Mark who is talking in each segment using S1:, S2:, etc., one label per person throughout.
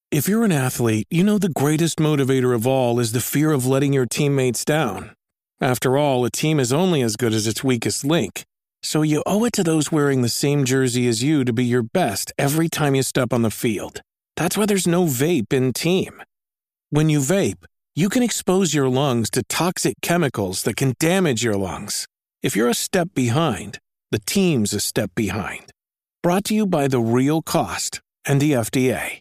S1: If you're an athlete, you know the greatest motivator of all is the fear of letting your teammates down. After all, a team is only as good as its weakest link. So you owe it to those wearing the same jersey as you to be your best every time you step on the field. That's why there's no vape in team. When you vape, you can expose your lungs to toxic chemicals that can damage your lungs. If you're a step behind, the team's a step behind. Brought to you by The Real Cost and the FDA.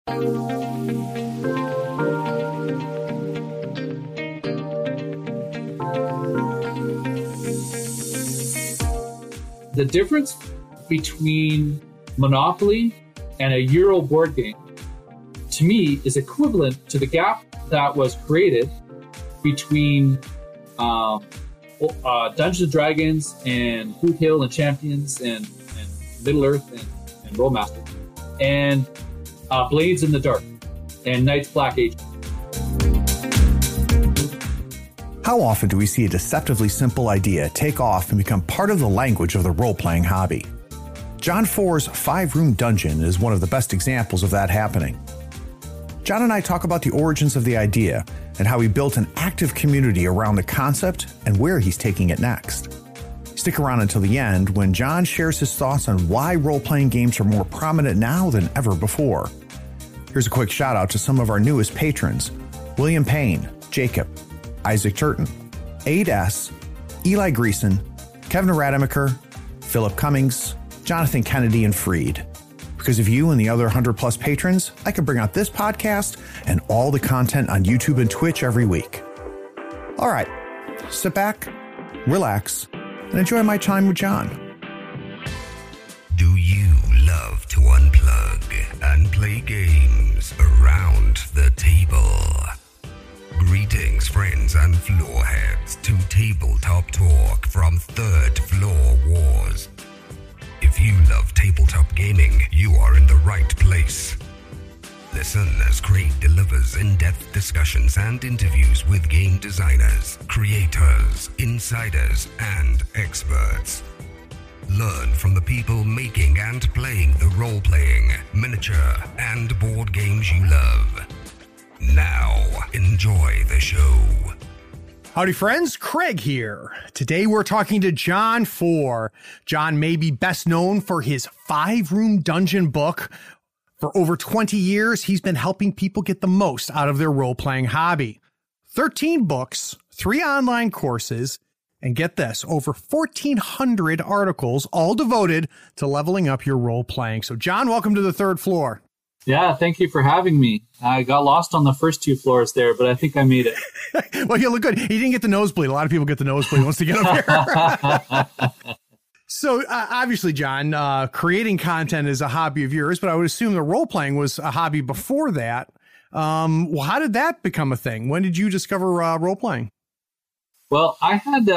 S2: The difference between Monopoly and a Euro board game, to me, is equivalent to the gap that was created between Dungeons & Dragons and Blue Tale and Champions and Middle-earth and Rollmaster and Blades in the Dark and Night's Black Agent.
S3: How often do we see a deceptively simple idea take off and become part of the language of the role-playing hobby? John 4's 5-Room Dungeon is one of the best examples of that happening. John and I talk about the origins of the idea and how he built an active community around the concept and where he's taking it next. Stick around until the end when John shares his thoughts on why role-playing games are more prominent now than ever before. Here's a quick shout out to some of our newest patrons: William Payne, Jacob, Isaac Turton, Aid S., Eli Greason, Kevin Rademacher, Philip Cummings, Jonathan Kennedy, and Freed. Because of you and the other 100+ patrons, I can bring out this podcast and all the content on YouTube and Twitch every week. All right, sit back, relax, and enjoy my time with John.
S4: Do you love to unplug and play games around the table? Greetings, friends and floorheads, to Tabletop Talk from Third Floor Wars. If you love tabletop gaming, you are in the right place. Listen as Craig delivers in-depth discussions and interviews with game designers, creators, insiders, and experts. Learn from the people making and playing the role-playing, miniature, and board games you love. Now, enjoy the show.
S5: Howdy friends, Craig here. Today we're talking to John 4. John may be best known for his 5-Room Dungeon book. For over 20 years, he's been helping people get the most out of their role-playing hobby. 13 books, 3 online courses, and get this, over 1,400 articles, all devoted to leveling up your role-playing. So John, welcome to the third floor.
S2: Yeah, thank you for having me. I got lost on the first 2 floors there, but I think I made it.
S5: Well, you look good. You didn't get the nosebleed. A lot of people get the nosebleed once they get up here. So obviously, John, creating content is a hobby of yours, but I would assume the role-playing was a hobby before that. Well, how did that become a thing? When did you discover role-playing?
S2: Well, I had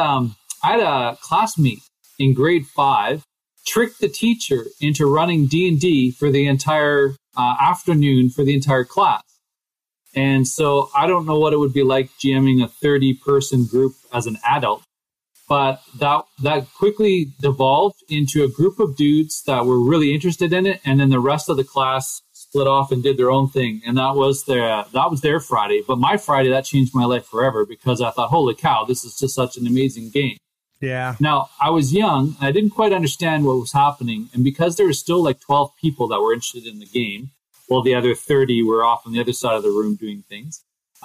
S2: a classmate in grade 5 trick the teacher into running D&D for the entire afternoon for the entire class. And so I don't know what it would be like GMing a 30-person group as an adult, but that quickly devolved into a group of dudes that were really interested in it, and then the rest of the class split off and did their own thing, and that was their Friday. But my Friday, that changed my life forever because I thought, holy cow, this is just such an amazing game.
S5: Yeah.
S2: Now, I was young, and I didn't quite understand what was happening, and because there were still like 12 people that were interested in the game, while the other 30 were off on the other side of the room doing things,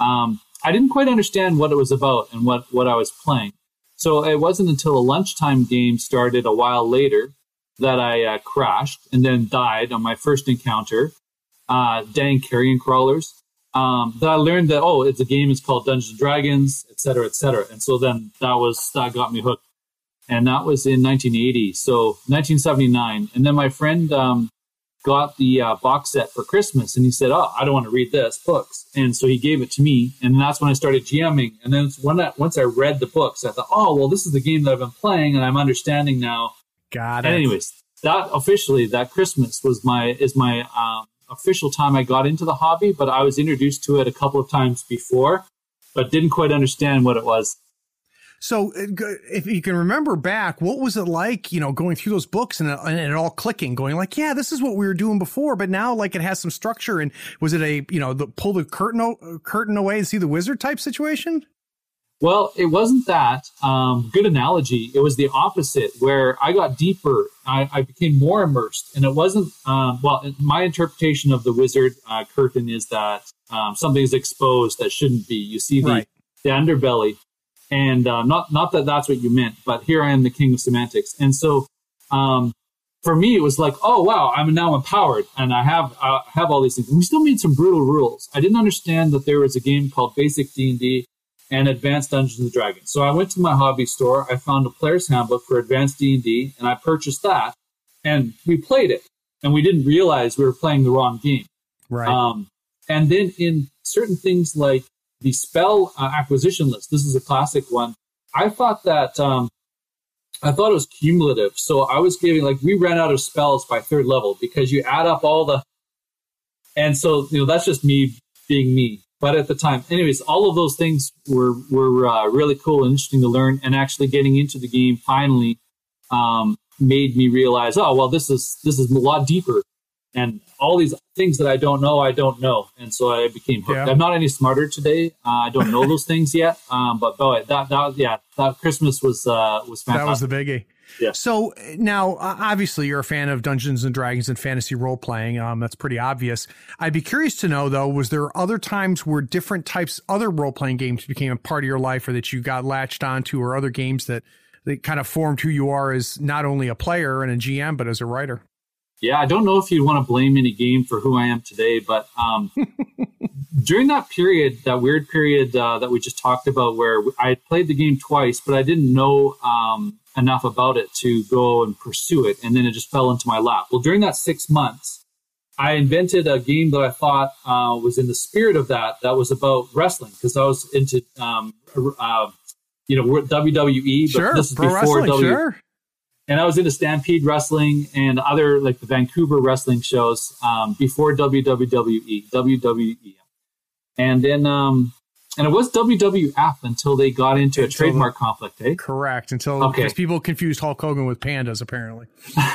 S2: I didn't quite understand what it was about and what I was playing. So it wasn't until a lunchtime game started a while later that I crashed and then died on my first encounter, dang carrion crawlers, that I learned that, it's a game is called Dungeons & Dragons, et cetera, et cetera. And so then that got me hooked. And that was in 1980, so 1979. And then my friend got the box set for Christmas, and he said, I don't want to read this, books. And so he gave it to me, and that's when I started GMing. And then once I read the books, I thought, this is the game that I've been playing, and I'm understanding now.
S5: Got it.
S2: And anyways, that Christmas is my official time I got into the hobby, but I was introduced to it a couple of times before, but didn't quite understand what it was.
S5: So if you can remember back, what was it like, going through those books and it all clicking, going like, yeah, this is what we were doing before, but now like it has some structure. And was it pull the curtain away and see the wizard type situation?
S2: Well, it wasn't that. Good analogy. It was the opposite, where I got deeper. I became more immersed. And it wasn't, my interpretation of the wizard curtain is that something is exposed that shouldn't be. You see the underbelly. And not that that's what you meant, but here I am, the king of semantics. And so for me, it was like, oh, wow, I'm now empowered. And I have all these things. And we still made some brutal rules. I didn't understand that there was a game called Basic D&D and Advanced Dungeons and Dragons. So I went to my hobby store. I found a player's handbook for Advanced D&D, and I purchased that. And we played it. And we didn't realize we were playing the wrong game.
S5: Right.
S2: And then in certain things like the spell acquisition list, this is a classic one. I thought that it was cumulative. So I was giving, we ran out of spells by third level because you add up all the, and so that's just me being me. But at the time, anyways, all of those things were really cool and interesting to learn. And actually getting into the game finally made me realize, oh well, this is a lot deeper. And all these things that I don't know. And so I became hooked. Yeah. I'm not any smarter today. I don't know those things yet. But boy, that Christmas was fantastic.
S5: That was the biggie.
S2: Yeah.
S5: So now, obviously, you're a fan of Dungeons and Dragons and fantasy role playing. That's pretty obvious. I'd be curious to know, though, was there other times where different types, other role playing games became a part of your life, or that you got latched onto, or other games that kind of formed who you are as not only a player and a GM, but as a writer?
S2: Yeah, I don't know if you'd want to blame any game for who I am today, but during that period, that weird period that we just talked about, where I had played the game twice, but I didn't know enough about it to go and pursue it, and then it just fell into my lap. Well, during that 6 months, I invented a game that I thought was in the spirit of that was about wrestling, because I was into WWE, but this is before WWE.
S5: Sure.
S2: And I was into Stampede Wrestling and other, like the Vancouver wrestling shows before WWE. And then, and it was WWF until they got into a trademark conflict, eh?
S5: Correct. Because people confused Hulk Hogan with pandas, apparently.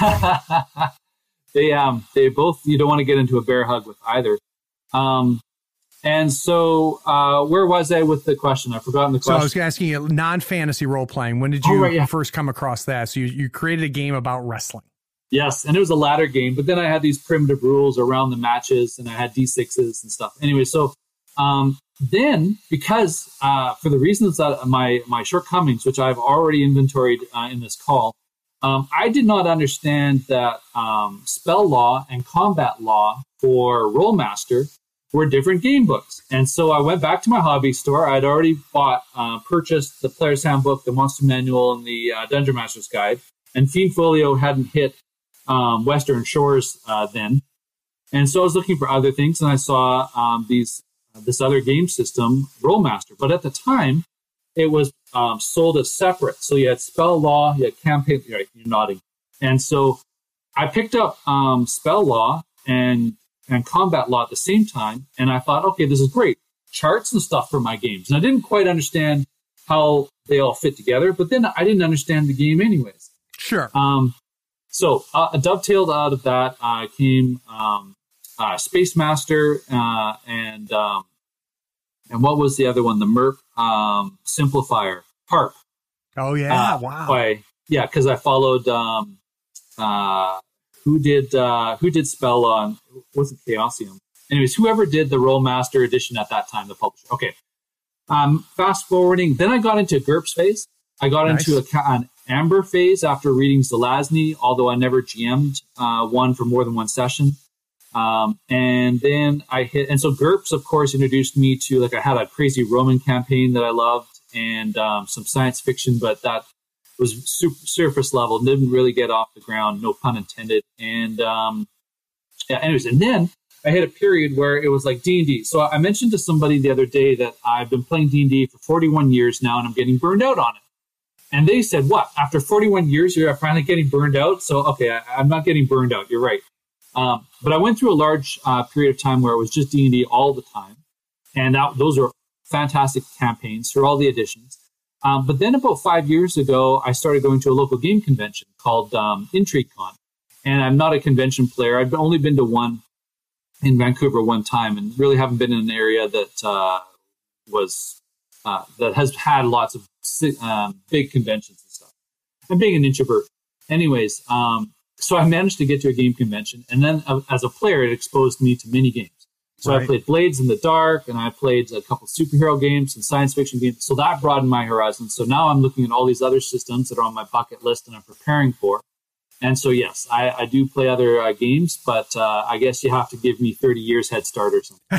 S2: They both, you don't want to get into a bear hug with either. And so, where was I with the question? I've forgotten the question.
S5: So I was asking you non-fantasy role-playing. When did you first come across that? So you created a game about wrestling.
S2: Yes, and it was a ladder game, but then I had these primitive rules around the matches, and I had D6s and stuff. Anyway, so then, because for the reasons that my shortcomings, which I've already inventoried in this call, I did not understand that spell law and combat law for Rolemaster were different game books. And so I went back to my hobby store. I'd already purchased the Player's Handbook, the Monster Manual, and the Dungeon Master's Guide. And Fiend Folio hadn't hit Western Shores then. And so I was looking for other things, and I saw this other game system, Rolemaster. But at the time, it was sold as separate. So you had spell law, you had campaign, you're nodding. And so I picked up spell law and combat law at the same time. And I thought, okay, this is great. Charts and stuff for my games. And I didn't quite understand how they all fit together, but then I didn't understand the game anyways.
S5: Sure.
S2: So dovetailed out of that came Space Master and what was the other one? The Merc Simplifier, HARP.
S5: Oh, yeah. Wow.
S2: Because I followed who did spell on, was it Chaosium? Anyways, whoever did the Rolemaster edition at that time, the publisher. Okay. Fast forwarding, then I got into GURPS phase. I got into an Amber phase after reading Zelazny, although I never GM'd one for more than one session. And then so GURPS, of course, introduced me to, I had a crazy Roman campaign that I loved and some science fiction, but that was surface level, didn't really get off the ground, no pun intended. And anyways, and then I hit a period where it was like D&D. So I mentioned to somebody the other day that I've been playing D&D for 41 years now, and I'm getting burned out on it. And they said, what? After 41 years, you're finally getting burned out? So, okay, I'm not getting burned out. You're right. But I went through a large period of time where it was just D&D all the time. And those are fantastic campaigns for all the editions. But then about 5 years ago, I started going to a local game convention called IntrigueCon. And I'm not a convention player. I've only been to one in Vancouver one time, and really haven't been in an area that that has had lots of big conventions and stuff. I'm being an introvert. Anyways, so I managed to get to a game convention, and then as a player, it exposed me to mini games. So I played Blades in the Dark, and I played a couple superhero games and science fiction games. So that broadened my horizons. So now I'm looking at all these other systems that are on my bucket list and I'm preparing for. And so, yes, I do play other games, but I guess you have to give me 30 years head start or something.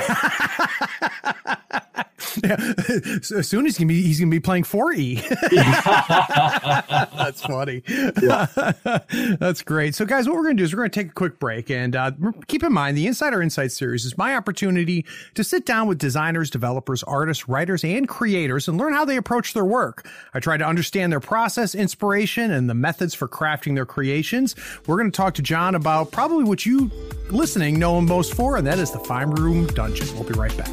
S5: Yeah. So as soon as he's gonna be playing 4E. That's funny. Yeah. That's great. So, guys, what we're gonna do is we're gonna take a quick break, and keep in mind the Insider Insight series is my opportunity to sit down with designers, developers, artists, writers, and creators and learn how they approach their work. I try to understand their process, inspiration, and the methods for crafting their creations. We're going to talk to John about probably what you listening know him most for, and that is the 5 Room Dungeon. We'll be right back.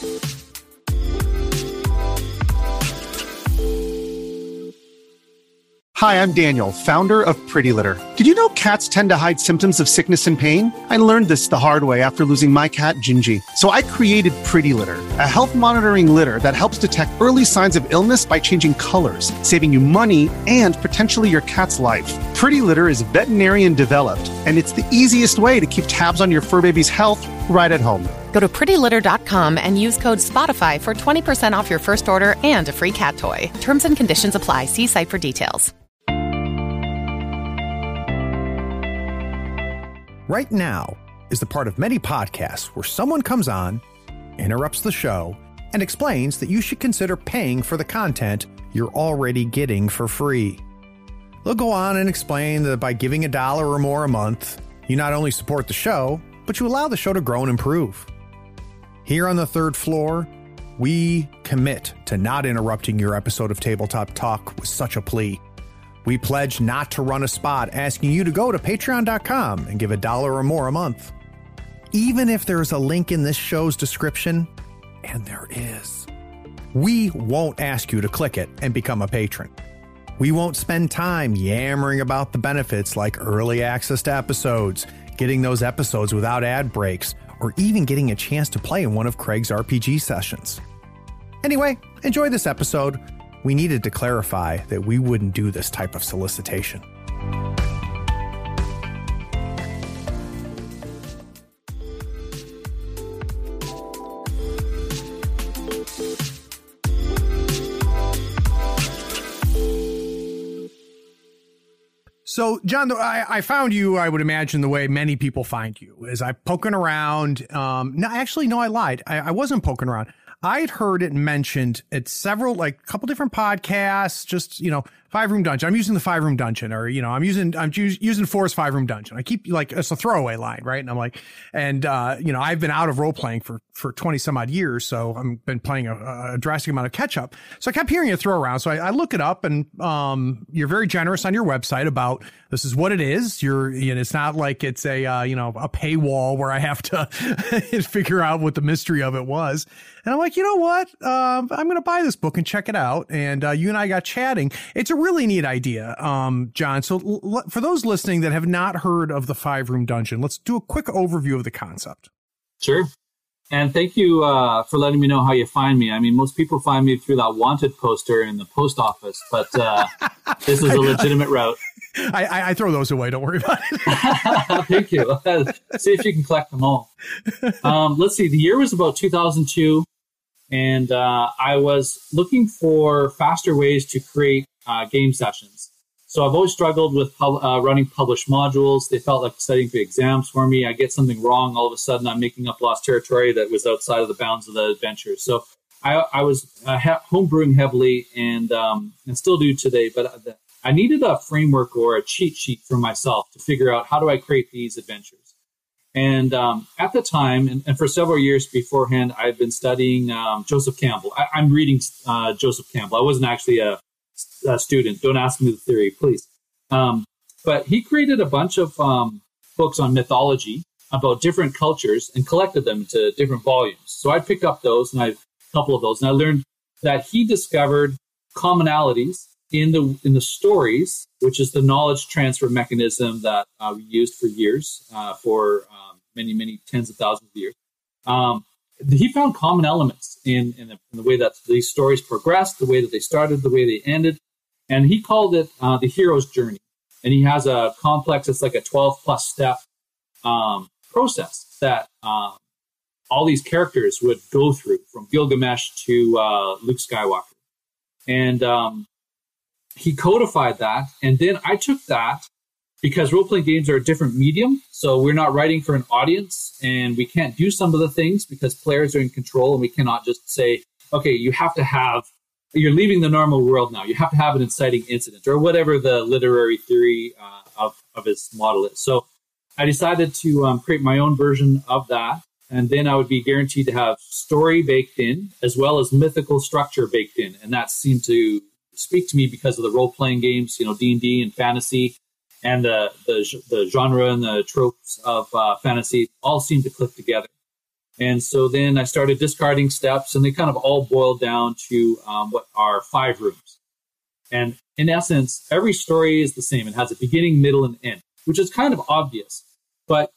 S6: Hi, I'm Daniel, founder of Pretty Litter. Did you know cats tend to hide symptoms of sickness and pain? I learned this the hard way after losing my cat, Gingy. So I created Pretty Litter, a health monitoring litter that helps detect early signs of illness by changing colors, saving you money and potentially your cat's life. Pretty Litter is veterinarian developed, and it's the easiest way to keep tabs on your fur baby's health right at home.
S7: Go to prettylitter.com and use code SPOTIFY for 20% off your first order and a free cat toy. Terms and conditions apply. See site for details.
S3: Right Now is the part of many podcasts where someone comes on, interrupts the show, and explains that you should consider paying for the content you're already getting for free. They'll go on and explain that by giving $1 or more a month, you not only support the show, but you allow the show to grow and improve. Here on the third floor, we commit to not interrupting your episode of Tabletop Talk with such a plea. We pledge not to run a spot asking you to go to patreon.com and give $1 or more a month. Even if there's a link in this show's description, and there is, we won't ask you to click it and become a patron. We won't spend time yammering about the benefits like early access to episodes, getting those episodes without ad breaks, or even getting a chance to play in one of Craig's RPG sessions. Anyway, enjoy this episode. We needed to clarify that we wouldn't do this type of solicitation.
S5: So, John, I found you, I would imagine, the way many people find you, is I poking around. No, actually, no, I lied. I wasn't poking around. I'd heard it mentioned at several, like a couple different podcasts, just, 5 Room Dungeon. I'm using the 5 Room Dungeon, or, I'm using For's 5 Room Dungeon. I keep it's a throwaway line, right? And I'm like, I've been out of role playing for 20 some odd years. So I've been playing a drastic amount of catch up. So I kept hearing it throw around. So I look it up, and you're very generous on your website about this is what it is. It's not like it's a paywall where I have to figure out what the mystery of it was. And I'm like, you know what? I'm going to buy this book and check it out. And you and I got chatting. It's a really neat idea, John. So for those listening that have not heard of the 5 Room Dungeon, let's do a quick overview of the concept.
S2: Sure. And thank you for letting me know how you find me. I mean, most people find me through that wanted poster in the post office, but this is a legitimate route.
S5: I throw those away. Don't worry about it.
S2: Thank you. See if you can collect them all. Let's see. The year was about 2002, and I was looking for faster ways to create game sessions. So I've always struggled with running published modules. They felt like studying for exams for me. I get something wrong, all of a sudden I'm making up lost territory that was outside of the bounds of the adventure. So I was homebrewing heavily, and still do today, but I needed a framework or a cheat sheet for myself to figure out how do I create these adventures. And at the time, and for several years beforehand, I've been studying Joseph Campbell. I'm reading Joseph Campbell. I wasn't actually a student. Don't ask me the theory, please. But he created a bunch of books on mythology about different cultures and collected them into different volumes. So I picked up those, and a couple of those, and I learned that he discovered commonalities in the stories, which is the knowledge transfer mechanism that we used for years, for many tens of thousands of years. He found common elements in the way that these stories progressed, the way that they started, the way they ended, and he called it the hero's journey. And he has a complex, it's like a 12 plus step process that all these characters would go through, from Gilgamesh to Luke Skywalker. And he codified that. And then I took that, because role-playing games are a different medium. So we're not writing for an audience, and we can't do some of the things because players are in control, and we cannot just say, okay, you're leaving the normal world now. You have to have an inciting incident, or whatever the literary theory of his model is. So I decided to create my own version of that. And then I would be guaranteed to have story baked in, as well as mythical structure baked in. And that seemed to speak to me because of the role-playing games, D&D and fantasy, and the genre and the tropes of fantasy all seem to click together. And so then I started discarding steps, and they kind of all boiled down to what are 5 rooms. And in essence, every story is the same. It has a beginning, middle, and end, which is kind of obvious. But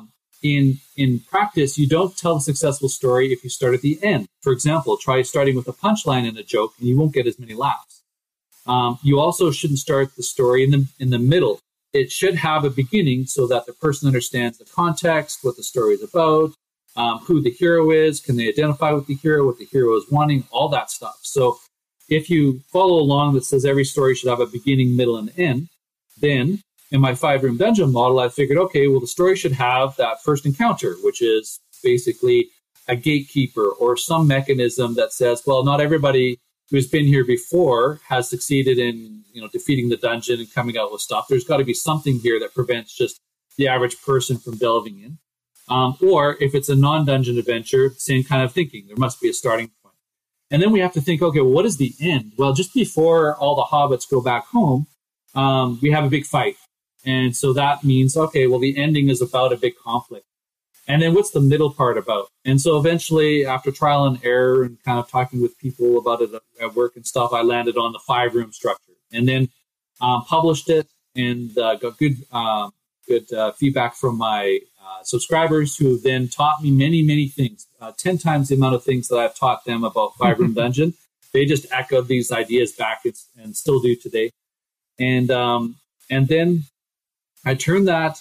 S2: in practice, you don't tell a successful story if you start at the end. For example, try starting with a punchline and a joke, and you won't get as many laughs. You also shouldn't start the story in the middle. It should have a beginning so that the person understands the context, what the story is about, who the hero is, can they identify with the hero, what the hero is wanting, all that stuff. So if you follow along that says every story should have a beginning, middle, and end, then in my 5-room dungeon model, I figured, okay, well, the story should have that first encounter, which is basically a gatekeeper or some mechanism that says, well, not everybody who's been here before has succeeded in, defeating the dungeon and coming out with stuff. There's got to be something here that prevents just the average person from delving in. Or if it's a non-dungeon adventure, same kind of thinking. There must be a starting point. And then we have to think, okay, well, what is the end? Well, just before all the hobbits go back home, we have a big fight. And so that means, okay, well, the ending is about a big conflict. And then what's the middle part about? And so eventually, after trial and error and kind of talking with people about it at work and stuff, I landed on the 5-room structure, and then published it, and got good feedback from my subscribers, who then taught me many things, 10 times the amount of things that I've taught them about 5-room dungeon. They just echoed these ideas back and still do today. And then I turned that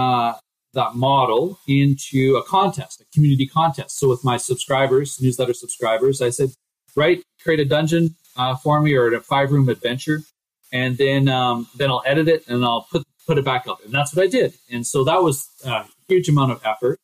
S2: model into a contest, a community contest. So with my subscribers, newsletter subscribers, I said, create a dungeon for me, or a 5-room adventure, and then I'll edit it and I'll put it back up. And that's what I did. And so that was a huge amount of effort,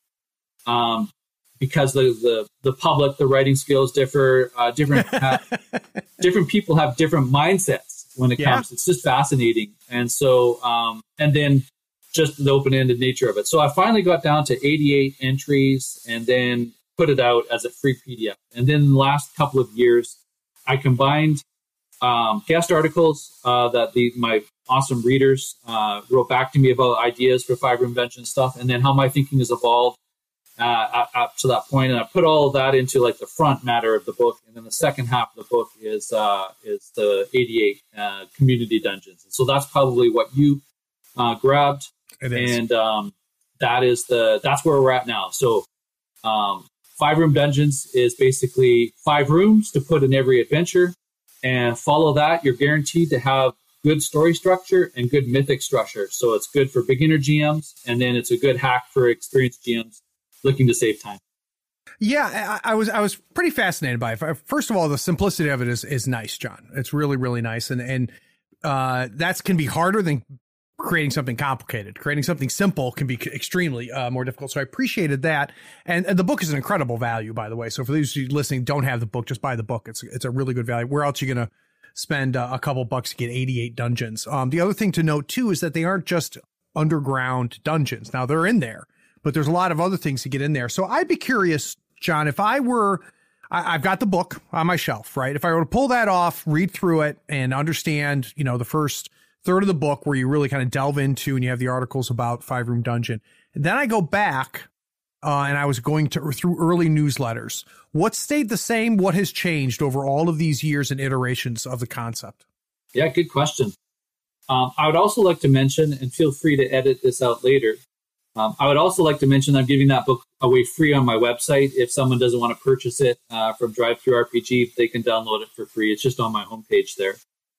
S2: because the public, the writing skills differ. Different people have different mindsets when it comes. It's just fascinating. And so, and then just the open-ended nature of it. So I finally got down to 88 entries, and then put it out as a free PDF. And then the last couple of years, I combined guest articles that my awesome readers wrote back to me about ideas for 5-room dungeon stuff, and then how my thinking has evolved up to that point. And I put all of that into like the front matter of the book, and then the second half of the book is the 88 community dungeons. And so that's probably what you grabbed.
S5: It is.
S2: And that's where we're at now. So 5-room dungeons is basically 5 rooms to put in every adventure, and follow that. You're guaranteed to have good story structure and good mythic structure. So it's good for beginner GMs, and then it's a good hack for experienced GMs looking to save time.
S5: Yeah, I was pretty fascinated by it. First of all, the simplicity of it is nice, John. It's really, really nice. And that can be harder than creating something complicated. Creating something simple can be extremely more difficult. So I appreciated that. And the book is an incredible value, by the way. So for those of you listening, don't have the book, just buy the book. It's a really good value. Where else are you going to spend a couple bucks to get 88 dungeons? The other thing to note, too, is that they aren't just underground dungeons. Now, they're in there, but there's a lot of other things to get in there. So I'd be curious, John, if I've got the book on my shelf, right? If I were to pull that off, read through it, and understand, the first third of the book where you really kind of delve into and you have the articles about 5-room dungeon. And then I go back and I was going through early newsletters. What stayed the same? What has changed over all of these years and iterations of the concept?
S2: Yeah, good question. I would also like to mention, and feel free to edit this out later, I would also like to mention I'm giving that book away free on my website. If someone doesn't want to purchase it from DriveThruRPG, they can download it for free. It's just on my homepage there.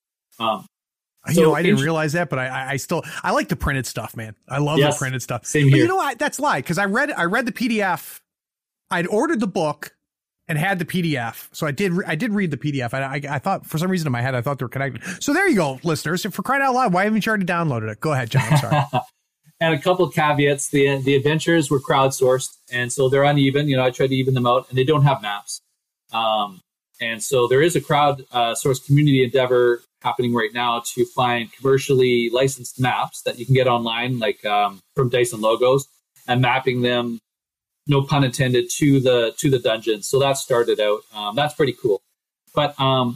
S5: I didn't realize that, but I like the printed stuff, man. I love the printed stuff.
S2: Same here.
S5: But you know what? That's lie, because I read the PDF. I'd ordered the book and had the PDF. So I did read the PDF. I thought, for some reason in my head, I thought they were connected. So there you go, listeners. For crying out loud, why haven't you already downloaded it? Go ahead, John. I'm sorry.
S2: And a couple of caveats. The adventures were crowdsourced, and so they're uneven. I tried to even them out, and they don't have maps. And so there is a crowd-sourced community endeavor happening right now to find commercially licensed maps that you can get online, like from Dice and Logos, and mapping them, no pun intended, to the dungeons. So that started out. That's pretty cool. But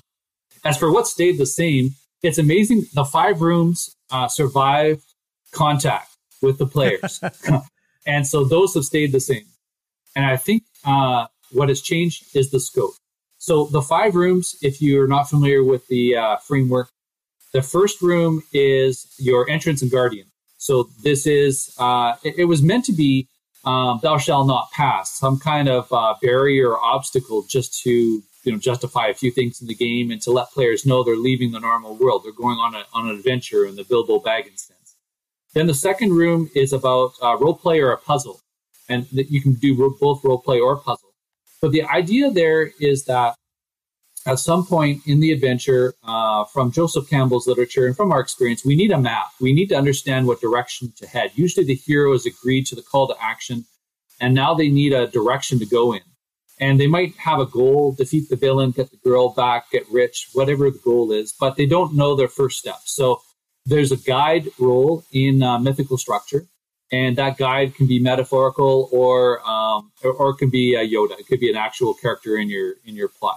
S2: as for what stayed the same, it's amazing. The 5 rooms survived contact with the players. And so those have stayed the same. And I think what has changed is the scope. So the 5 rooms, if you're not familiar with the framework, the first room is your entrance and guardian. So this is, it was meant to be thou shalt not pass, some kind of barrier or obstacle just to justify a few things in the game and to let players know they're leaving the normal world. They're going on an adventure in the Bilbo Baggins sense. Then the second room is about role play or a puzzle. And you can do both role play or puzzle. But the idea there is that at some point in the adventure, from Joseph Campbell's literature and from our experience, we need a map. We need to understand what direction to head. Usually the hero has agreed to the call to action, and now they need a direction to go in. And they might have a goal, defeat the villain, get the girl back, get rich, whatever the goal is, but they don't know their first steps. So there's a guide role in mythical structure, and that guide can be metaphorical or it can be a Yoda. It could be an actual character in your plot.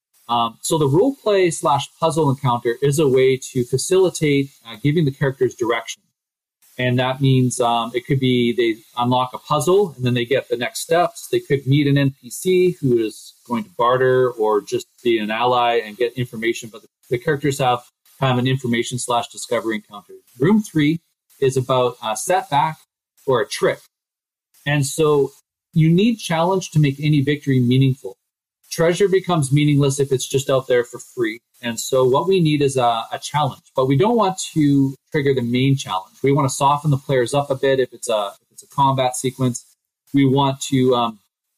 S2: So the role play / puzzle encounter is a way to facilitate giving the characters direction. And that means it could be they unlock a puzzle and then they get the next steps. They could meet an NPC who is going to barter or just be an ally and get information. But the characters have kind of an information / discovery encounter. Room 3 is about a setback or a trick. And so you need challenge to make any victory meaningful. Treasure becomes meaningless if it's just out there for free. And so what we need is a challenge, but we don't want to trigger the main challenge. We want to soften the players up a bit. If it's a combat sequence, we want to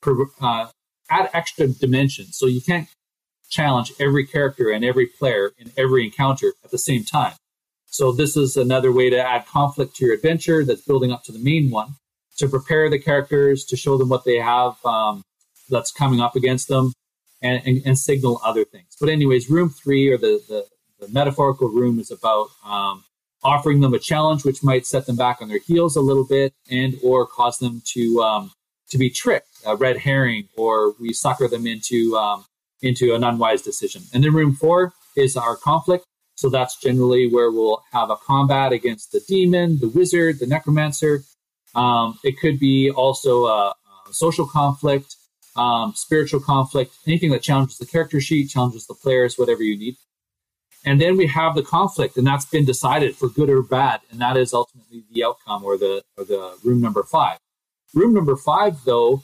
S2: add extra dimension. So you can't challenge every character and every player in every encounter at the same time. So this is another way to add conflict to your adventure that's building up to the main one, to prepare the characters, to show them what they have that's coming up against them, and signal other things. But anyways, room 3, or the metaphorical room, is about offering them a challenge which might set them back on their heels a little bit and or cause them to be tricked, a red herring, or we sucker them into an unwise decision. And then room 4 is our conflict. So that's generally where we'll have a combat against the demon, the wizard, the necromancer. It could be also a social conflict, spiritual conflict, anything that challenges the character sheet, challenges the players, whatever you need. And then we have the conflict, and that's been decided for good or bad, and that is ultimately the outcome, or the room number 5. Room number 5, though,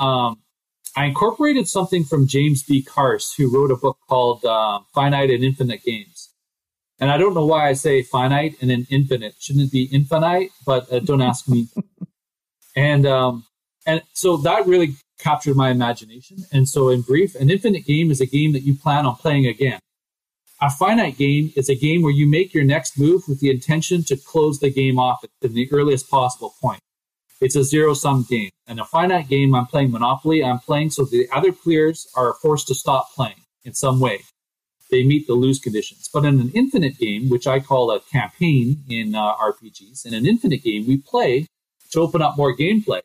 S2: I incorporated something from James B. Carse, who wrote a book called Finite and Infinite Games. And I don't know why I say finite and then infinite. Shouldn't it be infinite? But don't ask me. And so that really captured my imagination. And so in brief, an infinite game is a game that you plan on playing again. A finite game is a game where you make your next move with the intention to close the game off at the earliest possible point. It's a zero-sum game. And a finite game, I'm playing Monopoly. I'm playing so the other players are forced to stop playing in some way. They meet the lose conditions. But in an infinite game, which I call a campaign in RPGs, in an infinite game, we play to open up more gameplay.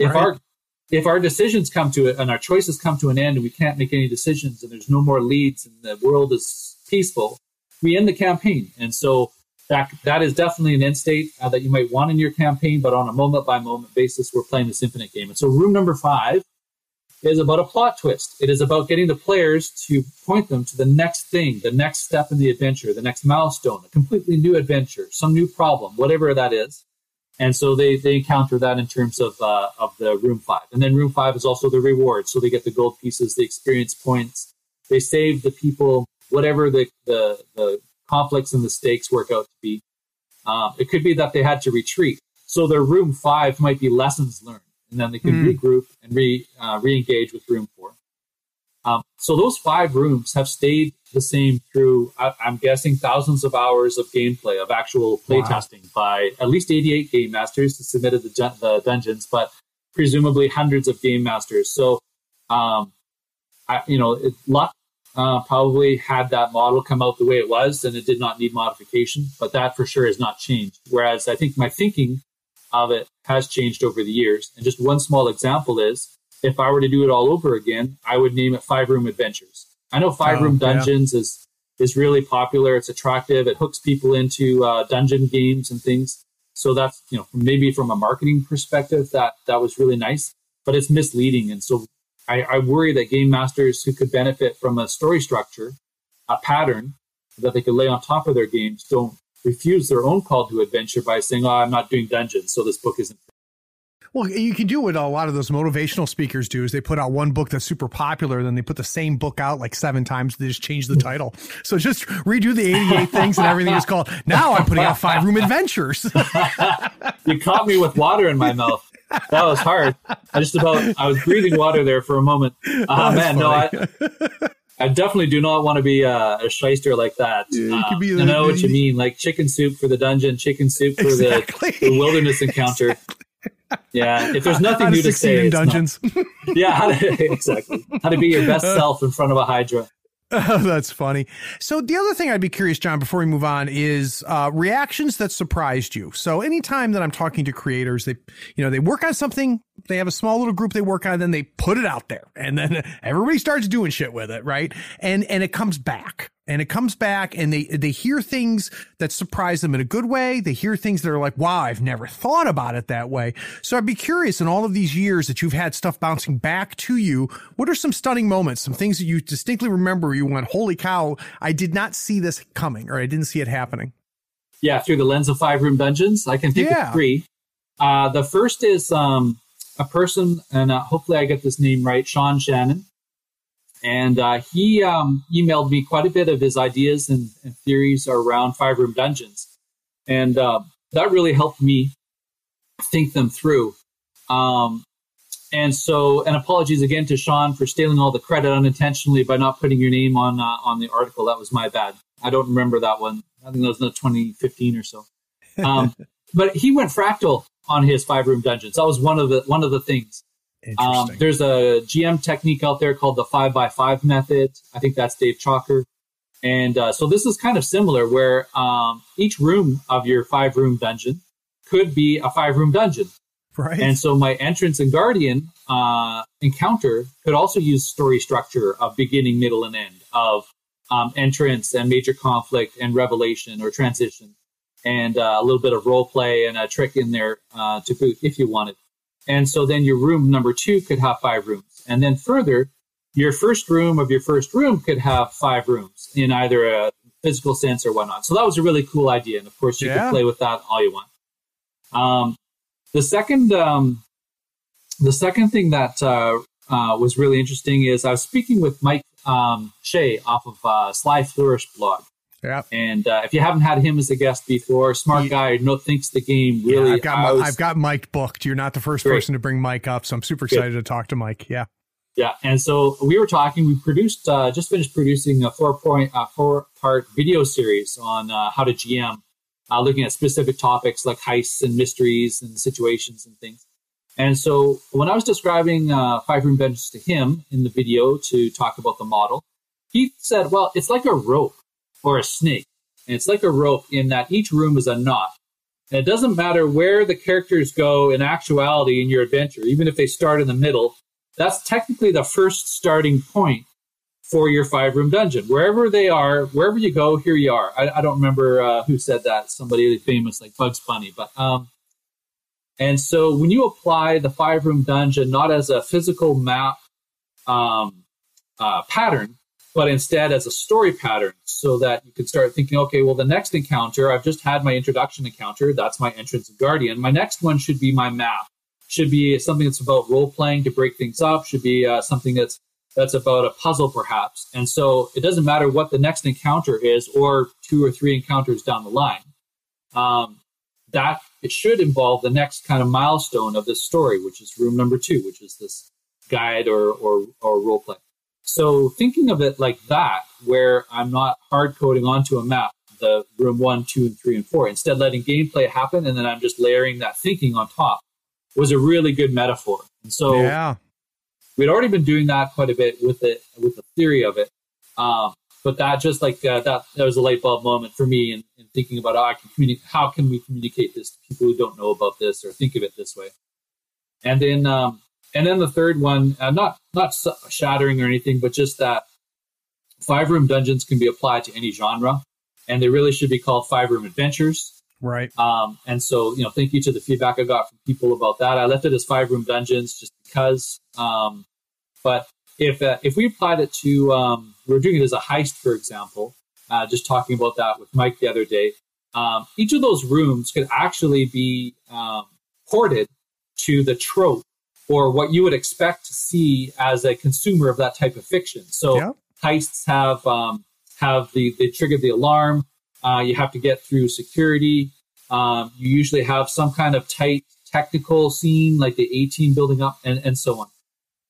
S2: If our decisions come to it and our choices come to an end and we can't make any decisions and there's no more leads and the world is peaceful, we end the campaign. And so that is definitely an end state that you might want in your campaign, but on a moment-by-moment basis, we're playing this infinite game. And so room number 5 is about a plot twist. It is about getting the players to point them to the next thing, the next step in the adventure, the next milestone, a completely new adventure, some new problem, whatever that is. And so they encounter that in terms of the room 5. And then room 5 is also the reward. So they get the gold pieces, the experience points. They save the people, whatever the conflicts and the stakes work out to be. It could be that they had to retreat. So their room 5 might be lessons learned. And then they can regroup and re-engage with room 4. So those 5 rooms have stayed the same through, I'm guessing, thousands of hours of gameplay, of actual playtesting by at least 88 game masters who submitted the dungeons, but presumably hundreds of game masters. So, luck probably had that model come out the way it was, and it did not need modification, but that for sure has not changed. Whereas I think my thinking of it has changed over the years. And just one small example is, if I were to do it all over again, I would name it 5-Room Adventures. I know 5-Room Dungeons is really popular. It's attractive. It hooks people into dungeon games and things. So that's, maybe from a marketing perspective, that was really nice, but it's misleading. And so I worry that game masters who could benefit from a story structure, a pattern that they could lay on top of their games, don't refuse their own call to adventure by saying, I'm not doing dungeons, so this book isn't.
S5: Well, you can do what a lot of those motivational speakers do is they put out one book that's super popular, then they put the same book out like 7 times. They just change the title. So just redo the 88 things and everything is called, now I'm putting out 5-Room Adventures.
S2: You caught me with water in my mouth. That was hard. I was breathing water there for a moment. I definitely do not want to be a shyster like that. I know what you mean, like chicken soup for the dungeon, chicken soup for the wilderness encounter. Yeah, if there's nothing new to say
S5: in dungeons.
S2: Exactly. How to be your best self in front of a Hydra.
S5: Oh, that's funny. So the other thing I'd be curious, John, before we move on, is reactions that surprised you. So anytime that I'm talking to creators, they work on something, they have a small little group they work on, then they put it out there, and then everybody starts doing shit with it, right? And it comes back. And it comes back, and they hear things that surprise them in a good way. They hear things that are like, wow, I've never thought about it that way. So I'd be curious, in all of these years that you've had stuff bouncing back to you, what are some stunning moments, some things that you distinctly remember you went, holy cow, I did not see this coming, or I didn't see it happening?
S2: Yeah, through the lens of 5-Room Dungeons, I can think of 3. The first is a person, and hopefully I get this name right, Sean Shannon. And he emailed me quite a bit of his ideas and theories around 5-Room Dungeons. And that really helped me think them through. And apologies again to Sean for stealing all the credit unintentionally by not putting your name on the article. That was my bad. I don't remember that one. I think that was in 2015 or so. But he went fractal on his 5-Room Dungeons. That was one of the things. There's a GM technique out there called the 5x5 method. I think that's Dave Chalker. And so this is kind of similar, where each room of your 5-room dungeon could be a 5-room dungeon.
S5: Right.
S2: And so my entrance and guardian encounter could also use story structure of beginning, middle, and end, of entrance and major conflict and revelation or transition, and a little bit of role play and a trick in there to boot if you wanted. And so then your room number 2 could have 5 rooms. And then further, your first room of your first room could have 5 rooms in either a physical sense or whatnot. So that was a really cool idea. And of course, you could play with that all you want. The second thing that was really interesting is I was speaking with Mike Shea off of Sly Flourish blog.
S5: Yeah.
S2: And if you haven't had him as a guest before, smart guy, thinks the game really.
S5: Yeah, I've got Mike booked. You're not the first person to bring Mike up, so I'm super excited to talk to Mike. Yeah.
S2: Yeah, and so we were talking. We produced, just finished producing a 4-part video series on how to GM, looking at specific topics like heists and mysteries and situations and things. And so when I was describing 5-Room Dungeons to him in the video to talk about the model, he said, "Well, it's like a rope." Or a snake. And it's like a rope in that each room is a knot. And it doesn't matter where the characters go in actuality in your adventure, even if they start in the middle, that's technically the first starting point for your 5-room dungeon. Wherever they are, wherever you go, here you are. I don't remember who said that, somebody famous like Bugs Bunny. But and so when you apply the 5-room dungeon, not as a physical map pattern, but instead as a story pattern, so that you can start thinking, okay, well, the next encounter, I've just had my introduction encounter. That's my entrance of Guardian. My next one should be my map. Should be something that's about role-playing to break things up. Should be something that's about a puzzle, perhaps. And so it doesn't matter what the next encounter is, or 2 or 3 encounters down the line. That it should involve the next kind of milestone of this story, which is room number 2, which is this guide or role play. So thinking of it like that, where I'm not hard coding onto a map, the room 1, 2, and 3, and 4, instead letting gameplay happen, and then I'm just layering that thinking on top, was a really good metaphor. And so we'd already been doing that quite a bit with the theory of it. But that just like that was a light bulb moment for me in thinking about how can we communicate this to people who don't know about this or think of it this way. And then the third one, not shattering or anything, but just that 5-room dungeons can be applied to any genre, and they really should be called 5-room adventures.
S5: Right.
S2: And so, thank you to the feedback I got from people about that. I left it as 5-room dungeons just because. But if we applied it to, we're doing it as a heist, for example, just talking about that with Mike the other day. Each of those rooms could actually be ported to the trope or what you would expect to see as a consumer of that type of fiction. So heists they trigger the alarm. You have to get through security. You usually have some kind of tight technical scene, like the A-Team building up, and so on.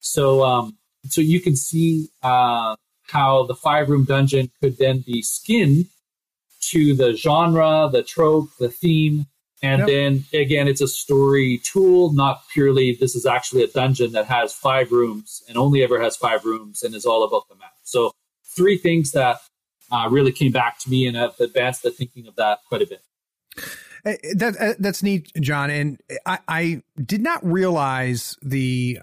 S2: So you can see how the 5-room dungeon could then be skinned to the genre, the trope, the theme, and then again, it's a story tool, not purely this is actually a dungeon that has 5 rooms and only ever has 5 rooms and is all about the map. So 3 things that really came back to me and have advanced the thinking of that quite a bit.
S5: That's neat, John. And I did not realize the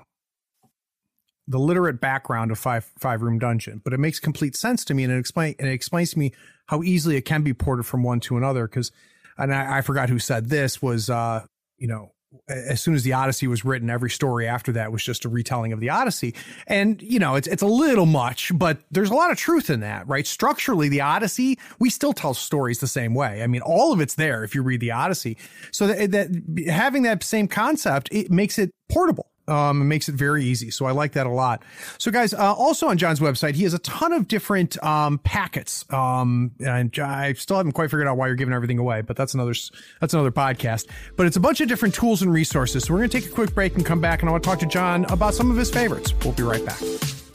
S5: literate background of 5-room dungeon, but it makes complete sense to me, and it explains to me how easily it can be ported from one to another. And I forgot who said this was, as soon as the Odyssey was written, every story after that was just a retelling of the Odyssey. And, it's a little much, but there's a lot of truth in that, right? Structurally, the Odyssey, we still tell stories the same way. I mean, all of it's there if you read the Odyssey. So that having that same concept, it makes it portable. It makes it very easy. So I like that a lot. So guys, also on John's website, he has a ton of different packets. And I still haven't quite figured out why you're giving everything away, but that's another podcast. But it's a bunch of different tools and resources. So we're going to take a quick break and come back, and I want to talk to John about some of his favorites. We'll be right back.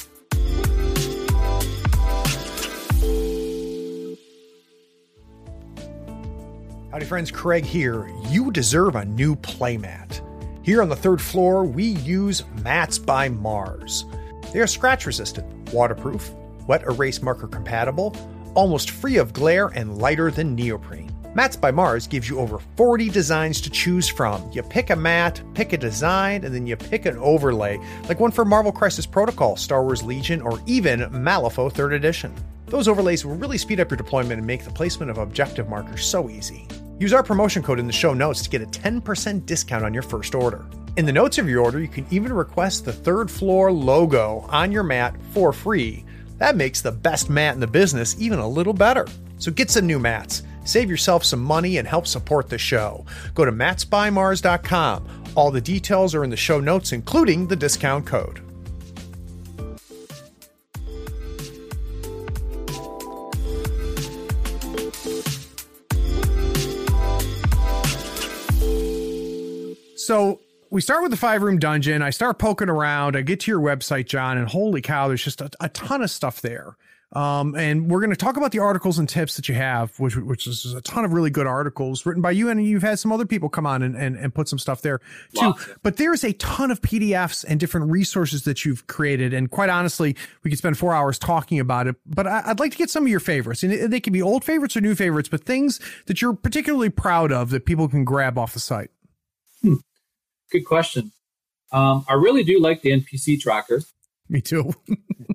S5: Howdy friends, Craig here. You deserve a new playmat. Here on the 3rd floor, we use Mats by Mars. They are scratch resistant, waterproof, wet erase marker compatible, almost free of glare, and lighter than neoprene. Mats by Mars gives you over 40 designs to choose from. You pick a mat, pick a design, and then you pick an overlay, like one for Marvel Crisis Protocol, Star Wars Legion, or even Malifaux 3rd Edition. Those overlays will really speed up your deployment and make the placement of objective markers so easy. Use our promotion code in the show notes to get a 10% discount on your first order. In the notes of your order, you can even request the 3rd floor logo on your mat for free. That makes the best mat in the business even a little better. So get some new mats, save yourself some money, and help support the show. Go to matsbymars.com. All the details are in the show notes, including the discount code. So we start with the 5-room dungeon. I start poking around. I get to your website, John, and holy cow, there's just a ton of stuff there. And we're going to talk about the articles and tips that you have, which is a ton of really good articles written by you. And you've had some other people come on and put some stuff there too. But there's a ton of PDFs and different resources that you've created. And quite honestly, we could spend 4 hours talking about it, but I'd like to get some of your favorites, and they can be old favorites or new favorites, but things that you're particularly proud of that people can grab off the site.
S2: Good question. I really do like the NPC tracker.
S5: Me too.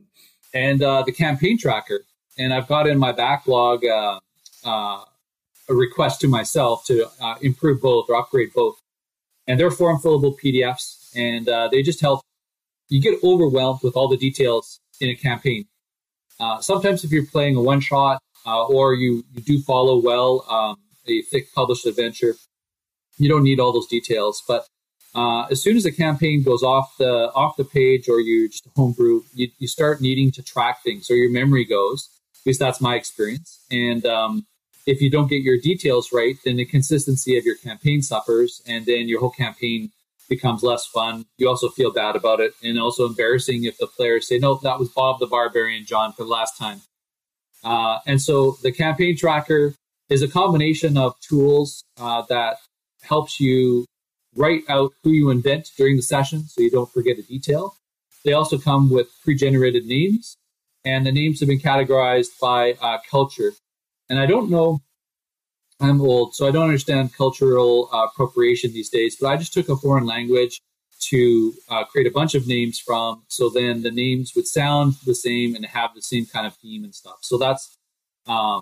S2: and the campaign tracker. And I've got in my backlog a request to myself to improve both or upgrade both. And they're form fillable PDFs, and they just help. You get overwhelmed with all the details in a campaign. Sometimes if you're playing a one shot or you do follow well a thick published adventure, you don't need all those details. But as soon as a campaign goes off the page, or you just homebrew, you start needing to track things, or your memory goes. At least that's my experience. And if you don't get your details right, then the consistency of your campaign suffers, and then your whole campaign becomes less fun. You also feel bad about it, and also embarrassing if the players say, no, that was Bob the Barbarian, John, for the last time. And so the campaign tracker is a combination of tools that helps you write out who you invent during the session so you don't forget a detail. They also come with pre-generated names, and the names have been categorized by culture. And I don't know, I'm old, so I don't understand cultural appropriation these days, but I just took a foreign language to create a bunch of names from, so then the names would sound the same and have the same kind of theme and stuff. So that's how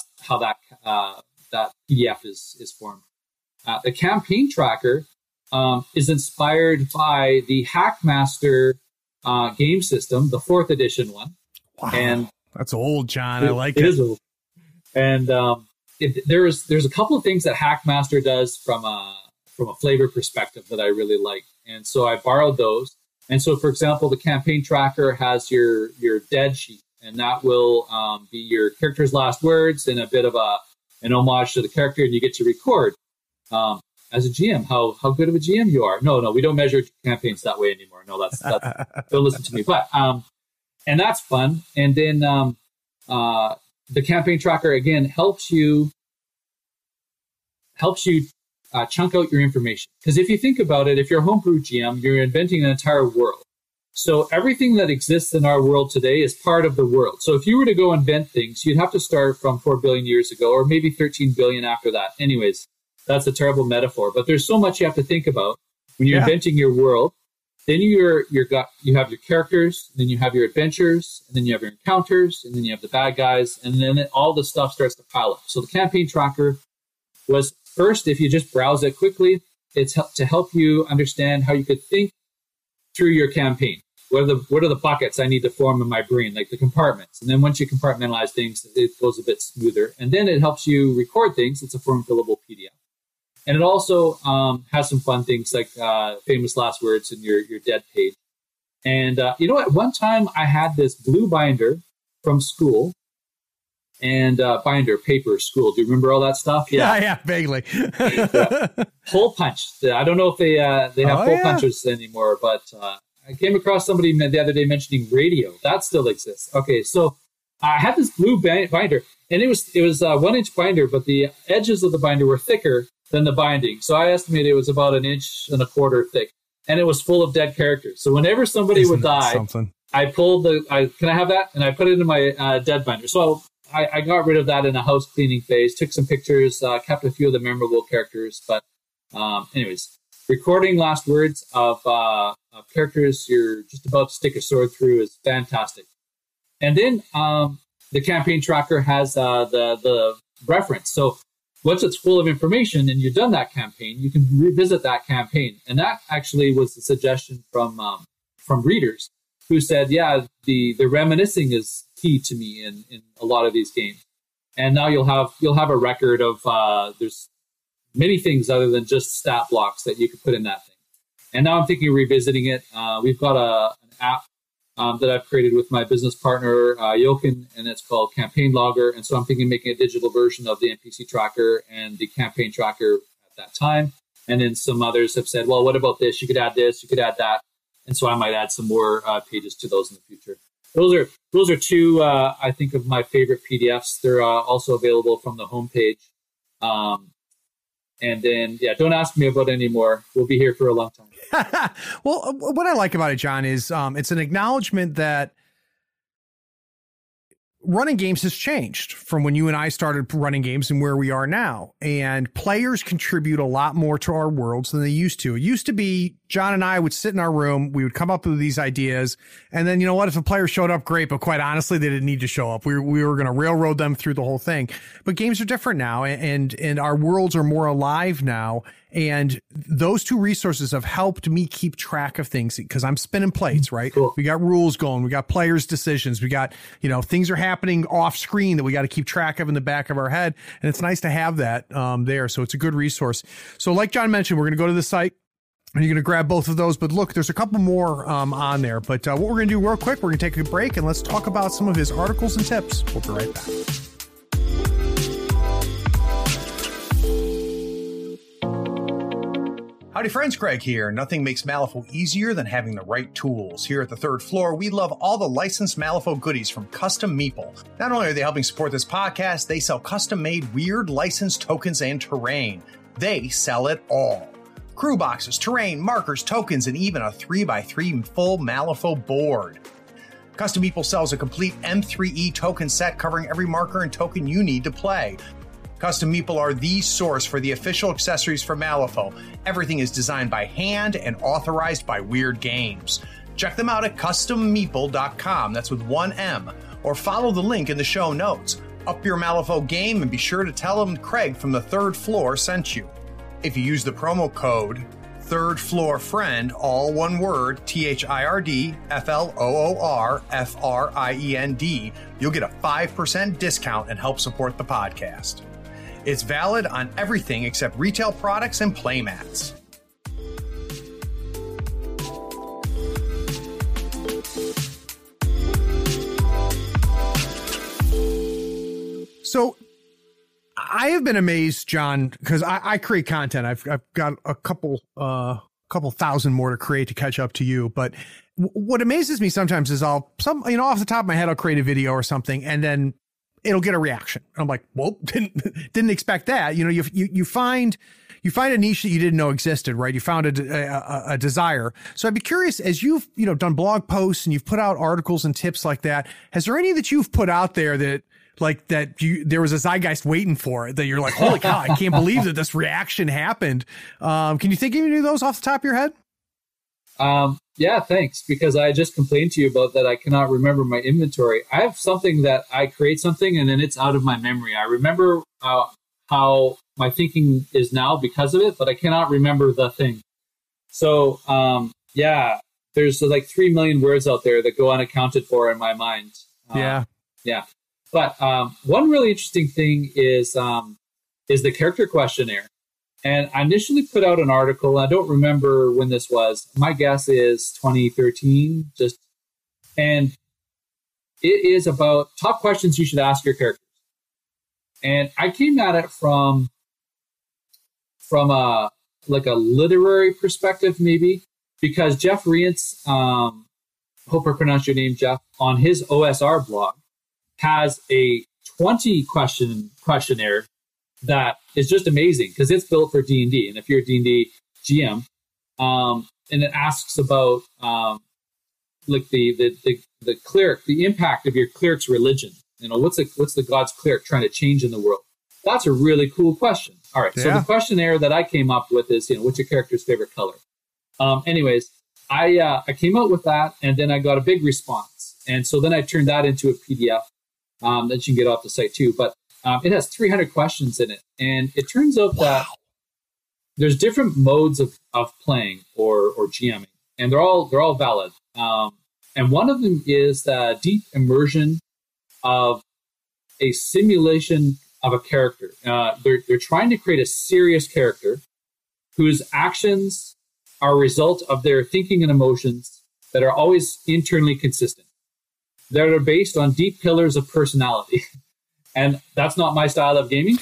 S2: that PDF is formed. The campaign tracker is inspired by the Hackmaster game system, the 4th edition one.
S5: Wow,
S2: and
S5: that's old, John. I like it.
S2: It is old. And there's a couple of things that Hackmaster does from a flavor perspective that I really like. And so I borrowed those. And so, for example, the campaign tracker has your dead sheet, and that will be your character's last words and a bit of an homage to the character, and you get to record. As a GM, how good of a GM you are. No, we don't measure campaigns that way anymore. No, that's don't listen to me. But and that's fun. And then the campaign tracker again helps you chunk out your information. Because if you think about it, if you're a homebrew GM, you're inventing an entire world. So everything that exists in our world today is part of the world. So if you were to go invent things, you'd have to start from 4 billion years ago, or maybe 13 billion after that. Anyways, that's a terrible metaphor. But there's so much you have to think about when you're inventing your world. Then you have your characters, then you have your adventures, and then you have your encounters, and then you have the bad guys, and then all the stuff starts to pile up. So the campaign tracker was first, if you just browse it quickly, it's to help you understand how you could think through your campaign. What are the buckets I need to form in my brain, like the compartments? And then once you compartmentalize things, it goes a bit smoother. And then it helps you record things. It's a form fillable PDF. And it also has some fun things like famous last words in your dead page. And at one time I had this blue binder from school, and binder, paper, school. Do you remember all that stuff?
S5: Yeah, vaguely.
S2: Hole punch. I don't know if they have hole punches anymore, but I came across somebody the other day mentioning radio. That still exists. Okay, so I had this blue binder, and it was 1-inch binder, but the edges of the binder were thicker than the binding. So I estimated it was about 1.25 inches thick, and it was full of dead characters. So whenever somebody would die, I pulled can I have that? And I put it in my dead binder. So I got rid of that in a house cleaning phase, took some pictures, kept a few of the memorable characters. But anyways, recording last words of characters you're just about to stick a sword through is fantastic. And then the campaign tracker has the reference. So once it's full of information and you've done that campaign, you can revisit that campaign. And that actually was a suggestion from readers who said, the reminiscing is key to me in a lot of these games. And now you'll have a record of there's many things other than just stat blocks that you could put in that thing. And now I'm thinking of revisiting it. We've got an app that I've created with my business partner, Jochen, and it's called Campaign Logger. And so I'm thinking of making a digital version of the NPC tracker and the campaign tracker at that time. And then some others have said, well, what about this? You could add this, you could add that. And so I might add some more pages to those in the future. Those are two, I think, of my favorite PDFs. They're also available from the homepage. And then, don't ask me about any more. We'll be here for a long time.
S5: Well, what I like about it, John, is it's an acknowledgement that running games has changed from when you and I started running games and where we are now. And players contribute a lot more to our worlds than they used to. It used to be John and I would sit in our room, we would come up with these ideas, and then, you know what, if a player showed up, great, but quite honestly, they didn't need to show up. We were going to railroad them through the whole thing. But games are different now, and our worlds are more alive now. And those two resources have helped me keep track of things because I'm spinning plates, right?
S2: Cool.
S5: We got rules going. We got players' decisions. We got, things are happening off screen that we got to keep track of in the back of our head. And it's nice to have that there. So it's a good resource. So like John mentioned, we're going to go to the site and you're going to grab both of those. But look, there's a couple more on there. But what we're going to do real quick, we're going to take a break and let's talk about some of his articles and tips. We'll be right back. Howdy friends, Craig here. Nothing makes Malifaux easier than having the right tools. Here at the third floor, we love all the licensed Malifaux goodies from Custom Meeple. Not only are they helping support this podcast, they sell custom-made weird licensed tokens and terrain. They sell it all. Crew boxes, terrain, markers, tokens, and even a 3x3 full Malifaux board. Custom Meeple sells a complete M3E token set covering every marker and token you need to play. Custom Meeple are the source for the official accessories for Malifaux. Everything is designed by hand and authorized by Weird Games. Check them out at custommeeple.com, that's with one M, or follow the link in the show notes. Up your Malifaux game and be sure to tell them Craig from the third floor sent you. If you use the promo code Third Floor Friend, all one word, THIRDFLOORFRIEND, you'll get a 5% discount and help support the podcast. It's valid on everything except retail products and playmats. So I have been amazed, John, because I create content. I've got a couple thousand more to create to catch up to you. But what amazes me sometimes is off the top of my head, I'll create a video or something, and then it'll get a reaction. I'm like, well, didn't expect that. You find a niche that you didn't know existed, right? You found a desire. So I'd be curious, as you've done blog posts and you've put out articles and tips like that, has there any that you've put out there that there was a zeitgeist waiting for it, that you're like, holy cow, I can't believe that this reaction happened? Can you think of any of those off the top of your head?
S2: Yeah, thanks. Because I just complained to you about that. I cannot remember my inventory. I have something that I create something and then it's out of my memory. I remember how my thinking is now because of it, but I cannot remember the thing. So, there's like 3 million words out there that go unaccounted for in my mind. Yeah. But one really interesting thing is the character questionnaire. And I initially put out an article. I don't remember when this was. My guess is 2013. And it is about top questions you should ask your characters. And I came at it from a literary perspective, maybe, because Jeff Rientz, hope I pronounced your name, Jeff, on his OSR blog has a 20-question questionnaire that is just amazing because it's built for D&D. And if you're a D&D GM, and it asks about the cleric, the impact of your cleric's religion. What's the God's cleric trying to change in the world? That's a really cool question. All right. Yeah. So the questionnaire that I came up with is, what's your character's favorite color? Anyways, I came out with that and then I got a big response. And so then I turned that into a PDF that you can get off the site too. But it has 300 questions in it. And it turns out that there's different modes of playing or GMing, and they're all valid. And one of them is the deep immersion of a simulation of a character. They're trying to create a serious character whose actions are a result of their thinking and emotions that are always internally consistent, that are based on deep pillars of personality. And that's not my style of gaming.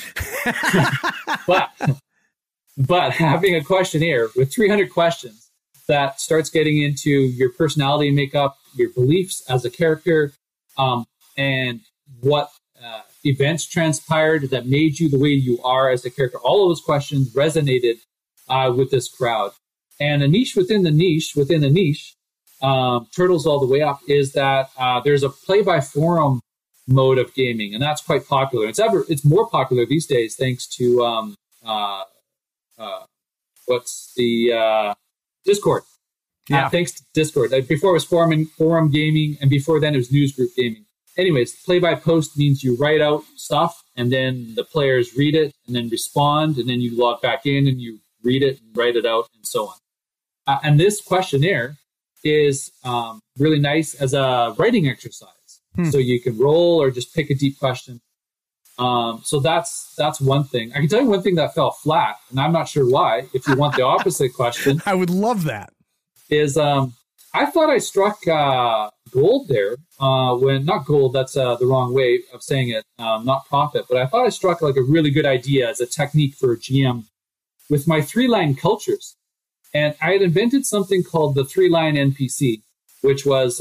S2: but having a questionnaire with 300 questions that starts getting into your personality makeup, your beliefs as a character, and what events transpired that made you the way you are as a character. All of those questions resonated with this crowd. And a niche within the niche, Turtles All the Way Up, is that there's a play-by-forum mode of gaming, and that's quite popular. It's more popular these days thanks to Discord.
S5: Yeah.
S2: Thanks to Discord. Before it was forum gaming, and before then it was newsgroup gaming. Anyways, play by post means you write out stuff, and then the players read it, and then respond, and then you log back in and you read it and write it out, and so on. And this questionnaire is really nice as a writing exercise. So you can roll or just pick a deep question. So that's one thing. I can tell you one thing that fell flat, and I'm not sure why. If you want the opposite question,
S5: I would love that.
S2: Is I thought I struck gold there. When not gold, that's the wrong way of saying it. Not profit, but I thought I struck like a really good idea as a technique for a GM with my 3-line cultures. And I had invented something called the 3-line NPC, which was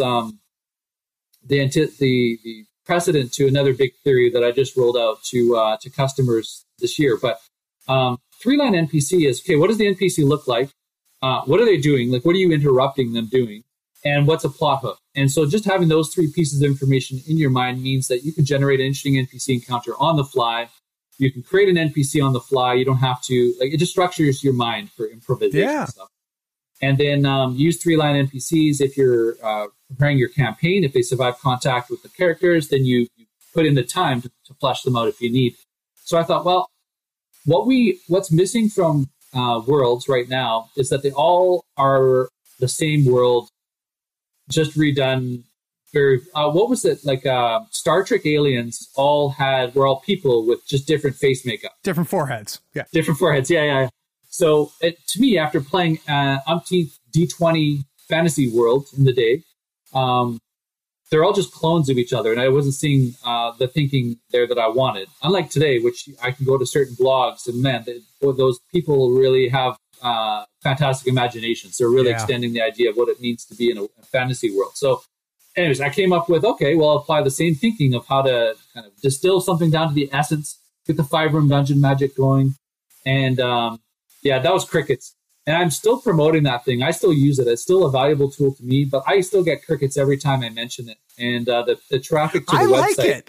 S2: the precedent to another big theory that I just rolled out to customers this year. But 3-line NPC is, okay, what does the NPC look like? What are they doing? Like, what are you interrupting them doing? And what's a plot hook? And so just having those 3 pieces of information in your mind means that you can generate an interesting NPC encounter on the fly. You can create an NPC on the fly. You don't have to, like, it just structures your mind for improvisation and stuff. And then use 3-line NPCs if you're preparing your campaign. If they survive contact with the characters, then you put in the time to flesh them out if you need. So I thought, well, what's missing from worlds right now is that they all are the same world, just redone. What was it, like Star Trek aliens were all people with just different face makeup,
S5: different foreheads.
S2: Yeah. So to me, after playing umpteenth D20 fantasy world in the day, they're all just clones of each other, and I wasn't seeing the thinking there that I wanted. Unlike today, which I can go to certain blogs, and man, those people really have fantastic imaginations. They're really extending the idea of what it means to be in a fantasy world. So anyways, I came up with, okay, well, I'll apply the same thinking of how to kind of distill something down to the essence, get the 5-room dungeon magic going. And that was crickets. And I'm still promoting that thing. I still use it. It's still a valuable tool to me, but I still get crickets every time I mention it. And the traffic to the website.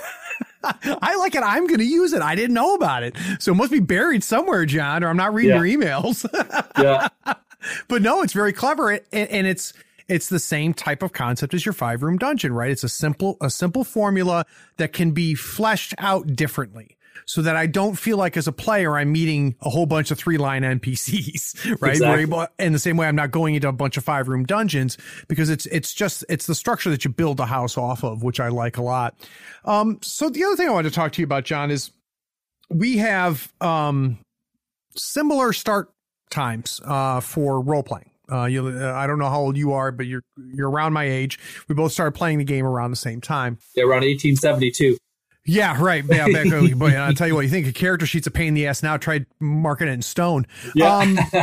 S5: I like it. I'm going to use it. I didn't know about it. So it must be buried somewhere, John, or I'm not reading your emails.
S2: Yeah.
S5: But no, it's very clever. And it's the same type of concept as your 5-room dungeon, right? It's a simple formula that can be fleshed out differently, so that I don't feel like as a player I'm meeting a whole bunch of 3-line NPCs, right?
S2: Exactly.
S5: In the same way, I'm not going into a bunch of 5-room dungeons, because it's the structure that you build a house off of, which I like a lot. So the other thing I wanted to talk to you about, John, is we have similar start times for role playing. I don't know how old you are, but you're around my age. We both started playing the game around the same time.
S2: Yeah, around 1872.
S5: Yeah, right. Yeah, back early. But I'll tell you what, you think a character sheet's a pain in the ass now, try marking it in stone.
S2: Yeah.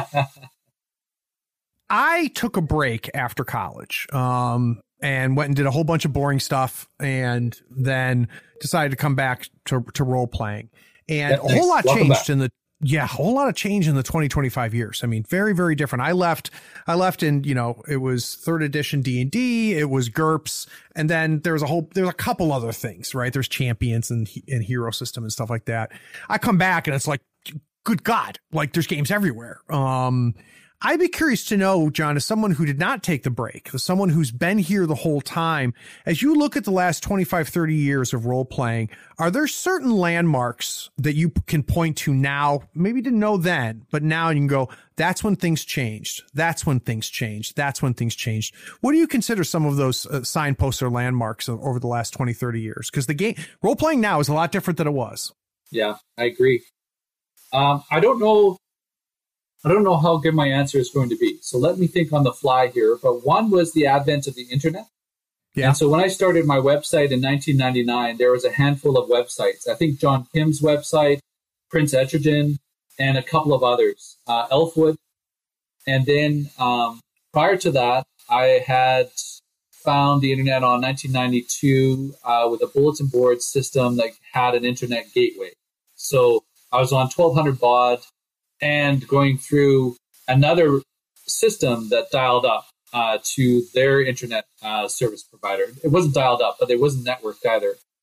S5: I took a break after college and went and did a whole bunch of boring stuff, and then decided to come back to role playing. And a whole lot changed in the a whole lot of change in the 20-25 years. I mean, very, very different. I left in, it was 3rd edition D&D, it was GURPS, and then there's a couple other things, right? There's Champions and Hero System and stuff like that. I come back and it's like, good God, like there's games everywhere. I'd be curious to know, John, as someone who did not take the break, as someone who's been here the whole time, as you look at the last 25, 30 years of role playing, are there certain landmarks that you can point to now, maybe didn't know then, but now you can go, that's when things changed. That's when things changed. That's when things changed. What do you consider some of those signposts or landmarks over the last 20, 30 years? Because the game, role playing now is a lot different than it was.
S2: Yeah, I agree. I don't know how good my answer is going to be. So let me think on the fly here. But one was the advent of the internet. Yeah. And so when I started my website in 1999, there was a handful of websites. I think John Kim's website, Prince Etrigan, and a couple of others, Elfwood. And then prior to that, I had found the internet on 1992 with a bulletin board system that had an internet gateway. So I was on 1200 baud and going through another system that dialed up to their internet service provider. It wasn't dialed up, but it wasn't networked either.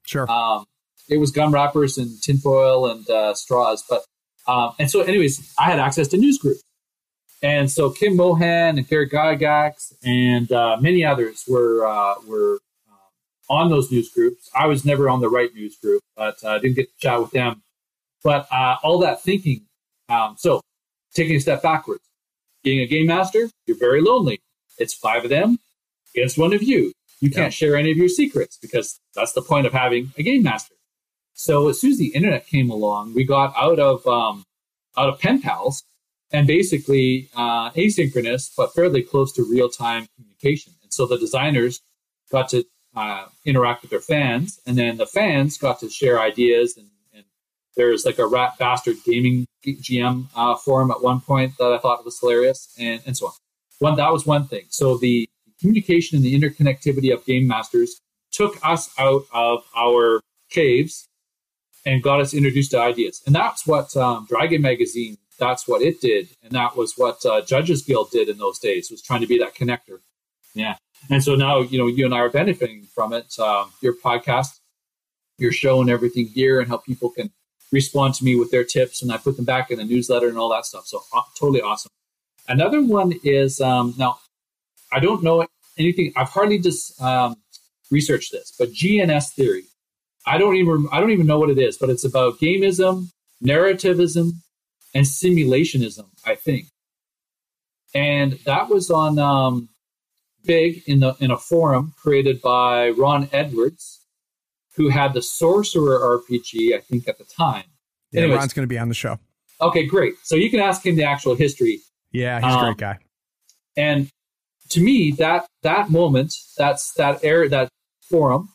S5: Sure.
S2: It was gum wrappers and tinfoil and straws. But and so, anyways, I had access to news groups. And so Kim Mohan and Garrett Gygax and many others were on those news groups. I was never on the right news group, but I didn't get to chat with them. But all that thinking, so taking a step backwards, being a game master, you're very lonely. It's 5 of them against 1 of you. You can't share any of your secrets because that's the point of having a game master. So as soon as the internet came along, we got out of pen pals and basically asynchronous, but fairly close to real-time communication. And so the designers got to interact with their fans, and then the fans got to share ideas. And there's like a Rat Bastard Gaming GM forum at one point that I thought was hilarious, and so on. That was one thing. So the communication and the interconnectivity of game masters took us out of our caves and got us introduced to ideas. And that's what Dragon Magazine, that's what it did. And that was what Judges Guild did in those days, was trying to be that connector. Yeah. And so now, you and I are benefiting from it. Your podcast, your show and everything here, and how people can respond to me with their tips, and I put them back in the newsletter and all that stuff. So totally awesome. Another one is, now, I don't know anything. I've hardly just researched this, but GNS theory. I don't even know what it is, but it's about gameism, narrativism, and simulationism, I think. And that was on big in a forum created by Ron Edwards, who had the Sorcerer RPG, I think, at the time.
S5: Yeah,
S2: Anyways,
S5: Ron's going to be on the show.
S2: Okay, great. So you can ask him the actual history.
S5: Yeah, he's a great guy.
S2: And to me, that moment, that forum,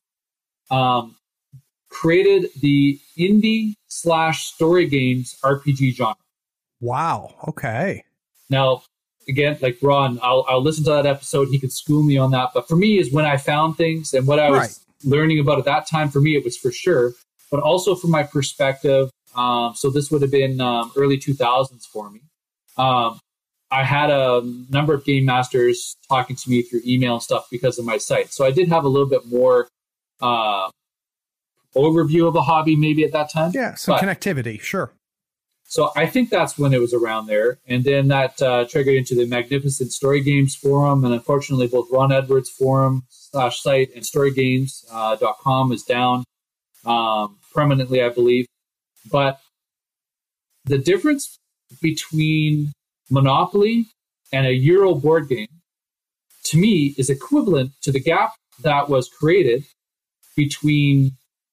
S2: created the indie/story games RPG genre.
S5: Wow. Okay.
S2: Now, again, like Ron, I'll listen to that episode. He could school me on that. But for me, is when I found things and what I was learning about at that time. For me, it was for sure. But also from my perspective, so this would have been early 2000s for me. I had a number of game masters talking to me through email and stuff because of my site. So I did have a little bit more overview of a hobby maybe at that time.
S5: Yeah, some connectivity, sure.
S2: So I think that's when it was around there. And then that triggered into the Magnificent Story Games forum. And unfortunately, both Ron Edwards forum/site and storygames.com is down permanently, I believe. But the difference between Monopoly and a Euro board game, to me, is equivalent to the gap that was created between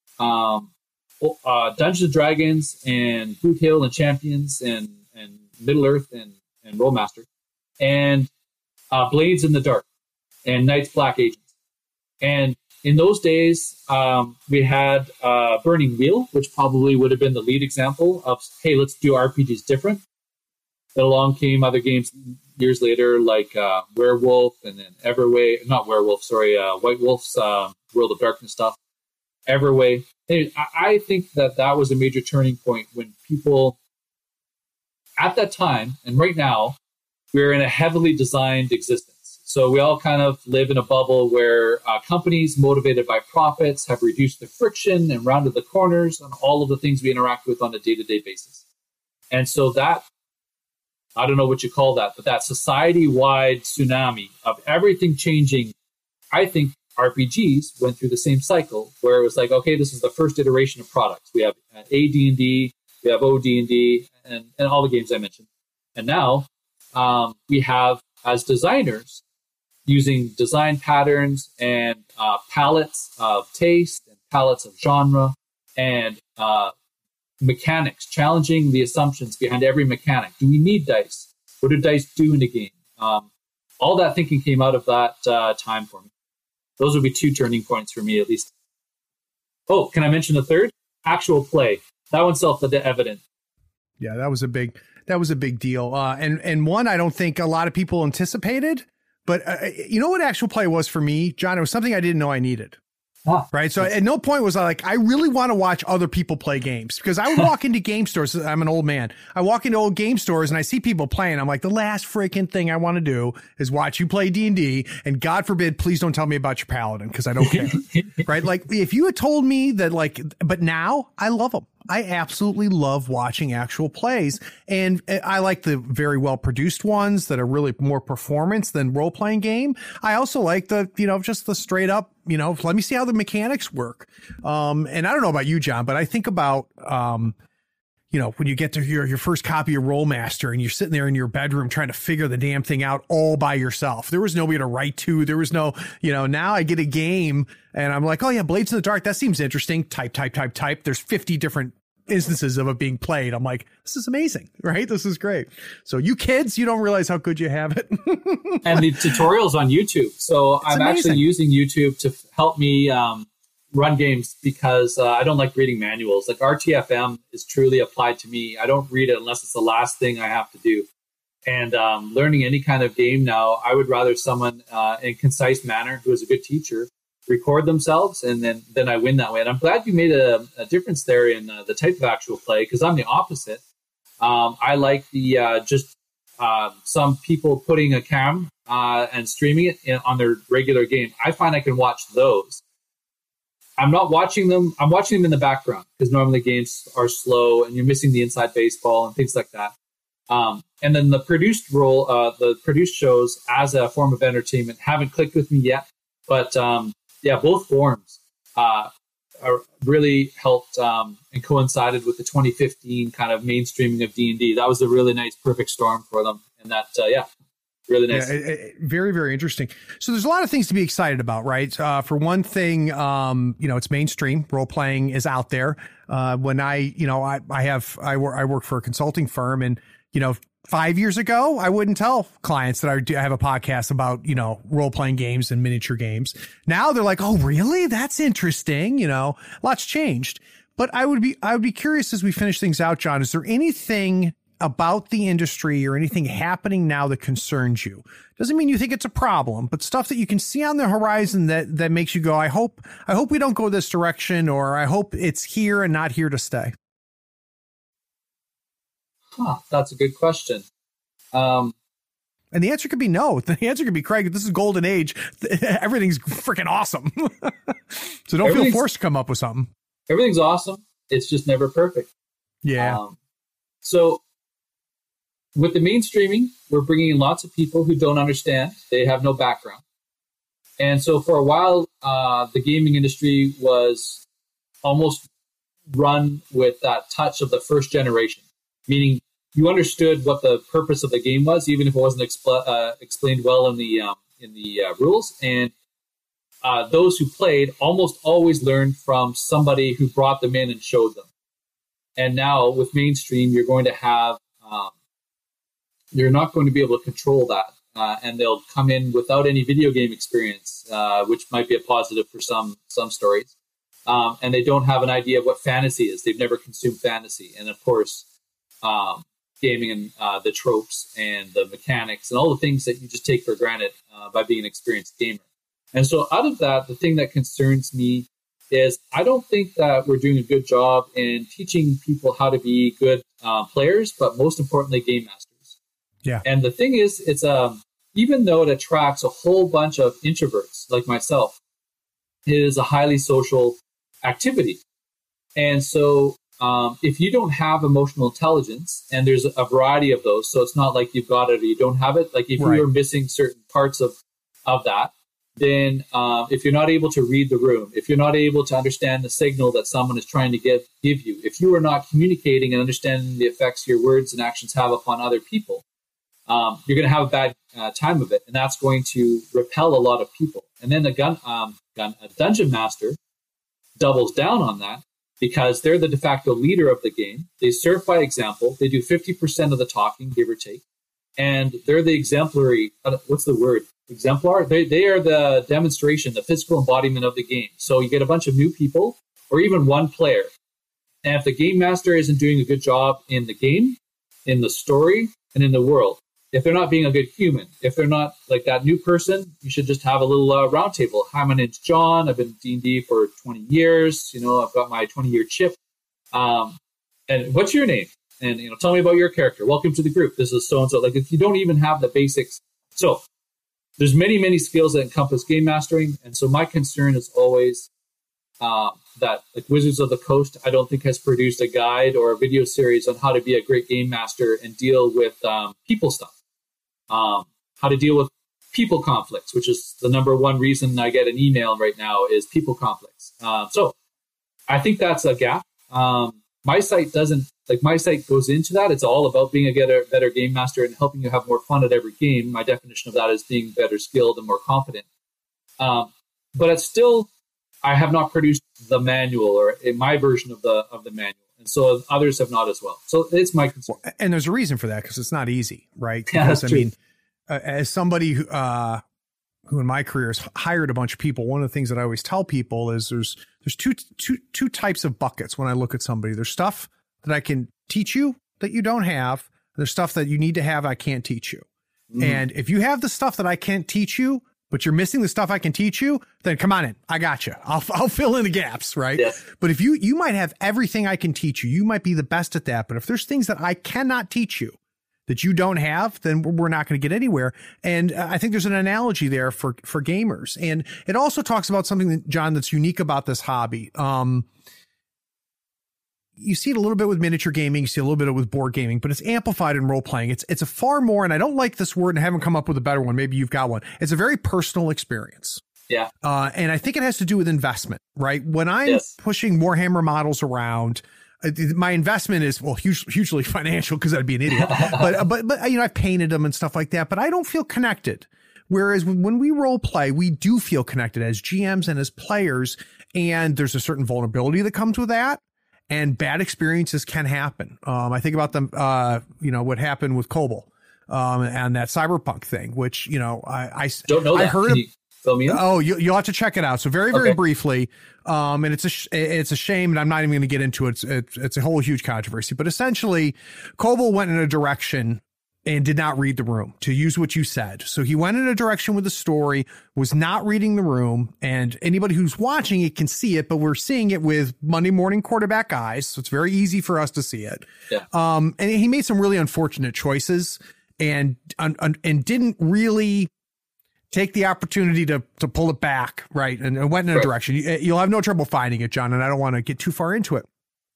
S2: Dungeons and Dragons and Boot Hill and Champions and Middle Earth and Rollmaster and Blades in the Dark and Night's Black Agents. And in those days, we had Burning Wheel, which probably would have been the lead example of, hey, let's do RPGs different. Then along came other games years later, like Werewolf and then Everway, not Werewolf, sorry, White Wolf's World of Darkness stuff, Everway. Anyway, I think that was a major turning point when people at that time, and right now, we're in a heavily designed existence. So we all kind of live in a bubble where companies motivated by profits have reduced the friction and rounded the corners on all of the things we interact with on a day-to-day basis. And so that, I don't know what you call that, but that society-wide tsunami of everything changing, I think RPGs went through the same cycle where it was like, okay, this is the first iteration of products. We have AD&D, we have OD&D, and all the games I mentioned. And now we have, as designers, using design patterns and palettes of taste and palettes of genre and mechanics, challenging the assumptions behind every mechanic. Do we need dice? What do dice do in a game? All that thinking came out of that time for me. Those would be 2 turning points for me, at least. Oh, can I mention the third? Actual play. That one's self-evident.
S5: Yeah, that was a big deal. And one I don't think a lot of people anticipated. But you know what actual play was for me, John? It was something I didn't know I needed. Right. So at no point was I like, I really want to watch other people play games, because I would walk into game stores. I'm an old man. I walk into old game stores and I see people playing. I'm like, the last freaking thing I want to do is watch you play D&D. And God forbid, please don't tell me about your paladin, because I don't care. Right. Like if you had told me that, like, but now I love them. I absolutely love watching actual plays, and I like the very well produced ones that are really more performance than role playing game. I also like the, just the straight up, let me see how the mechanics work. And I don't know about you, John, but I think about, when you get to your first copy of Rollmaster and you're sitting there in your bedroom trying to figure the damn thing out all by yourself. There was nobody to write to. There was no, now I get a game and I'm like, oh yeah, Blades in the Dark. That seems interesting. Type. There's 50 different instances of it being played. I'm like, this is amazing, right? This is great. So you kids, you don't realize how good you have it.
S2: And the tutorials on YouTube. So I'm actually using YouTube to help me, run games, because I don't like reading manuals. Like RTFM is truly applied to me. I don't read it unless it's the last thing I have to do. And learning any kind of game now, I would rather someone in concise manner who is a good teacher record themselves, and then I win that way. And I'm glad you made a difference there in the type of actual play, because I'm the opposite. I like the some people putting a cam and streaming it on their regular game. I find I can watch those. I'm not watching them. I'm watching them in the background, because normally games are slow and you're missing the inside baseball and things like that. And then the produced shows as a form of entertainment haven't clicked with me yet. But both forms are really helped and coincided with the 2015 kind of mainstreaming of D&D. That was a really nice, perfect storm for them. And that, really nice.
S5: Yeah, very, very interesting. So there's a lot of things to be excited about, right? For one thing, it's mainstream. Role playing is out there. When I work for a consulting firm, and 5 years ago, I wouldn't tell clients that I have a podcast about, role playing games and miniature games. Now they're like, oh, really? That's interesting. Lots changed. But I would be curious as we finish things out, John, is there anything about the industry or anything happening now that concerns you? Doesn't mean you think it's a problem, but stuff that you can see on the horizon that makes you go, I hope we don't go this direction, or I hope it's here and not here to stay.
S2: That's a good question.
S5: And the answer could be no. The answer could be, Craig, this is golden age. Everything's freaking awesome. So don't feel forced to come up with something.
S2: Everything's awesome. It's just never perfect.
S5: Yeah.
S2: So with the mainstreaming, we're bringing in lots of people who don't understand. They have no background. And so for a while, the gaming industry was almost run with that touch of the first generation, meaning you understood what the purpose of the game was, even if it wasn't explained well in the rules. And those who played almost always learned from somebody who brought them in and showed them. And now with mainstream, you're going to have you're not going to be able to control that, and they'll come in without any video game experience, which might be a positive for some stories. And they don't have an idea of what fantasy is. They've never consumed fantasy, and of course, gaming and the tropes and the mechanics and all the things that you just take for granted by being an experienced gamer. And so out of that, the thing that concerns me is I don't think that we're doing a good job in teaching people how to be good players, but most importantly, game masters.
S5: Yeah.
S2: And the thing is, it's even though it attracts a whole bunch of introverts like myself, it is a highly social activity. And so if you don't have emotional intelligence, and there's a variety of those, so it's not like you've got it or you don't have it. Like if you're missing certain parts of that, then if you're not able to read the room, if you're not able to understand the signal that someone is trying to give you, if you are not communicating and understanding the effects your words and actions have upon other people, you're going to have a bad time of it, and that's going to repel a lot of people. And then a dungeon master doubles down on that because they're the de facto leader of the game. They serve by example. They do 50% of the talking, give or take, and they're the exemplary. What's the word? Exemplar. They are the demonstration, the physical embodiment of the game. So you get a bunch of new people, or even one player, and if the game master isn't doing a good job in the game, in the story, and in the world, if they're not being a good human, if they're not like that new person, you should just have a little round table. Hi, my name's John. I've been D&D for 20 years. You know, I've got my 20-year chip. And what's your name? And, you know, tell me about your character. Welcome to the group. This is so-and-so. Like, if you don't even have the basics. So there's many, many skills that encompass game mastering. And so my concern is always that, like, Wizards of the Coast, I don't think has produced a guide or a video series on how to be a great game master and deal with people stuff. How to deal with people conflicts, which is the number one reason I get an email right now is people conflicts. So I think that's a gap. My site doesn't, like, my site goes into that. It's all about being a better game master and helping you have more fun at every game. My definition of that is being better skilled and more confident. But it's still, I have not produced the manual or my version of the manual. And so others have not as well. So it's my concern.
S5: And there's a reason for that, because it's not easy, right?
S2: Yeah,
S5: because,
S2: that's true.
S5: I mean, as somebody who in my career has hired a bunch of people, one of the things that I always tell people is there's two types of buckets when I look at somebody. There's stuff that I can teach you that you don't have. There's stuff that you need to have I can't teach you. Mm. And if you have the stuff that I can't teach you, but you're missing the stuff I can teach you, then come on in. I got you. I'll fill in the gaps, right? Yeah. But if you might have everything I can teach you, you might be the best at that. But if there's things that I cannot teach you that you don't have, then we're not going to get anywhere. And I think there's an analogy there for gamers. And it also talks about something that, John, that's unique about this hobby. You see it a little bit with miniature gaming, you see a little bit with board gaming, but it's amplified in role playing. It's a far more, and I don't like this word and I haven't come up with a better one. Maybe you've got one. It's a very personal experience.
S2: Yeah.
S5: And I think it has to do with investment, right? When I'm pushing Warhammer models around, my investment is, well, hugely financial, because I'd be an idiot, but you know, I've painted them and stuff like that, but I don't feel connected. Whereas when we role play, we do feel connected as GMs and as players. And there's a certain vulnerability that comes with that. And bad experiences can happen. I think about them, you know, what happened with Kobold, and that cyberpunk thing, which, you know, I
S2: don't know.
S5: I heard.
S2: Fill me in?
S5: Oh, you'll have to check it out. So very briefly. And it's a shame, and I'm not even going to get into it. It's a whole huge controversy, but essentially Kobold went in a direction and did not read the room, to use what you said. So he went in a direction with the story, was not reading the room, and anybody who's watching it can see it, but we're seeing it with Monday morning quarterback eyes. So it's very easy for us to see it. Yeah. And he made some really unfortunate choices and didn't really take the opportunity to pull it back. Right. And went in a direction. You'll have no trouble finding it, John. And I don't want to get too far into it.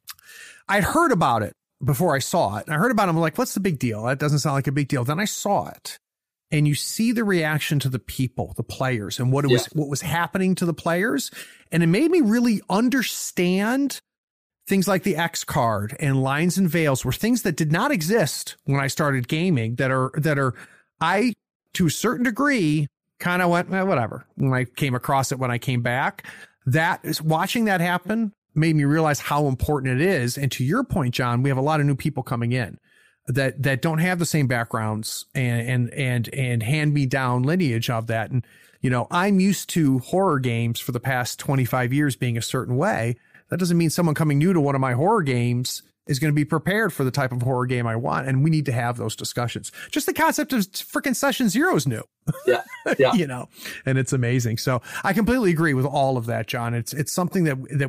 S5: I'd heard about it before I saw it. And I heard about it. I'm like, what's the big deal? That doesn't sound like a big deal. Then I saw it, and you see the reaction to the people, the players, and what was happening to the players. And it made me really understand things like the X card and lines and veils were things that did not exist when I started gaming that are, I, to a certain degree, kind of went, whatever. When I came across it, when I came back, that is watching that happen made me realize how important it is. And to your point, John, we have a lot of new people coming in that don't have the same backgrounds and hand me down lineage of that. And, you know, I'm used to horror games for the past 25 years being a certain way. That doesn't mean someone coming new to one of my horror games is going to be prepared for the type of horror game I want. And we need to have those discussions. Just the concept of freaking Session Zero is new.
S2: Yeah.
S5: You know, and it's amazing. So I completely agree with all of that, John. It's something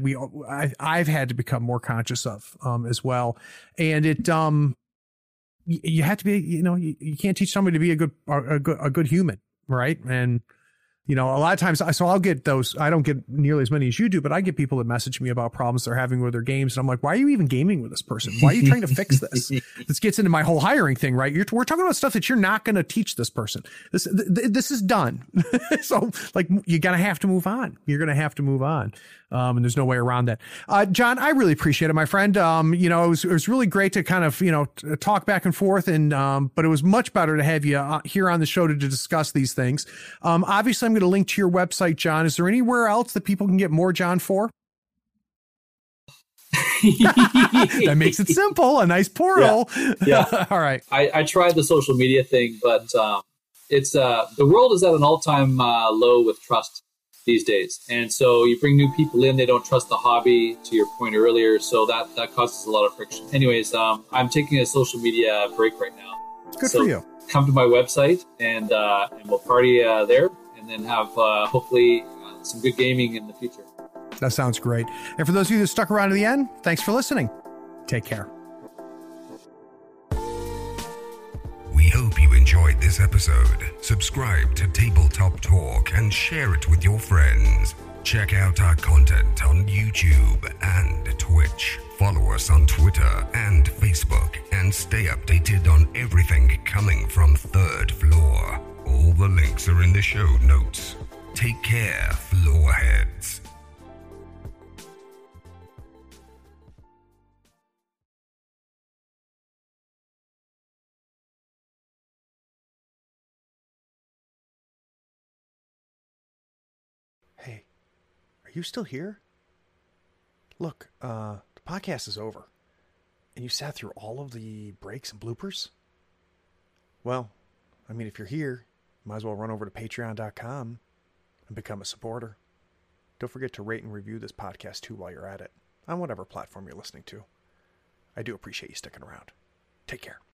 S5: that I've had to become more conscious of, as well. And it, you have to be, you know, you can't teach somebody to be a good human. Right. And, you know, a lot of times, so I'll get those. I don't get nearly as many as you do, but I get people that message me about problems they're having with their games. And I'm like, why are you even gaming with this person? Why are you trying to fix this? This gets into my whole hiring thing, right? We're talking about stuff that you're not going to teach this person. This is done. So like, you're going to have to move on. You're going to have to move on. And there's no way around that. John, I really appreciate it, my friend. You know, it was really great to kind of, you know, talk back and forth, and, but it was much better to have you here on the show to discuss these things. Obviously I'm going to link to your website, John. Is there anywhere else that people can get more John for? That makes it simple. A nice portal.
S2: Yeah.
S5: All right.
S2: I tried the social media thing, but, it's, the world is at an all-time, low with trust these days. And so you bring new people in, they don't trust the hobby, to your point earlier. So that causes a lot of friction. Anyways, I'm taking a social media break right now.
S5: Good for you.
S2: come to my website and we'll party there, and then have hopefully some good gaming in the future.
S5: That sounds great. And for those of you that stuck around to the end, thanks for listening. Take care.
S4: We hope you enjoyed this episode. Subscribe to Tabletop Talk and share it with your friends. Check out our content on YouTube and Twitch. Follow us on Twitter and Facebook, and stay updated on everything coming from Third Floor. All the links are in the show notes. Take care, Floorheads.
S5: Hey, are you still here? Look, the podcast is over, and you sat through all of the breaks and bloopers? Well, I mean, if you're here, you might as well run over to patreon.com and become a supporter. Don't forget to rate and review this podcast too while you're at it, on whatever platform you're listening to. I do appreciate you sticking around. Take care.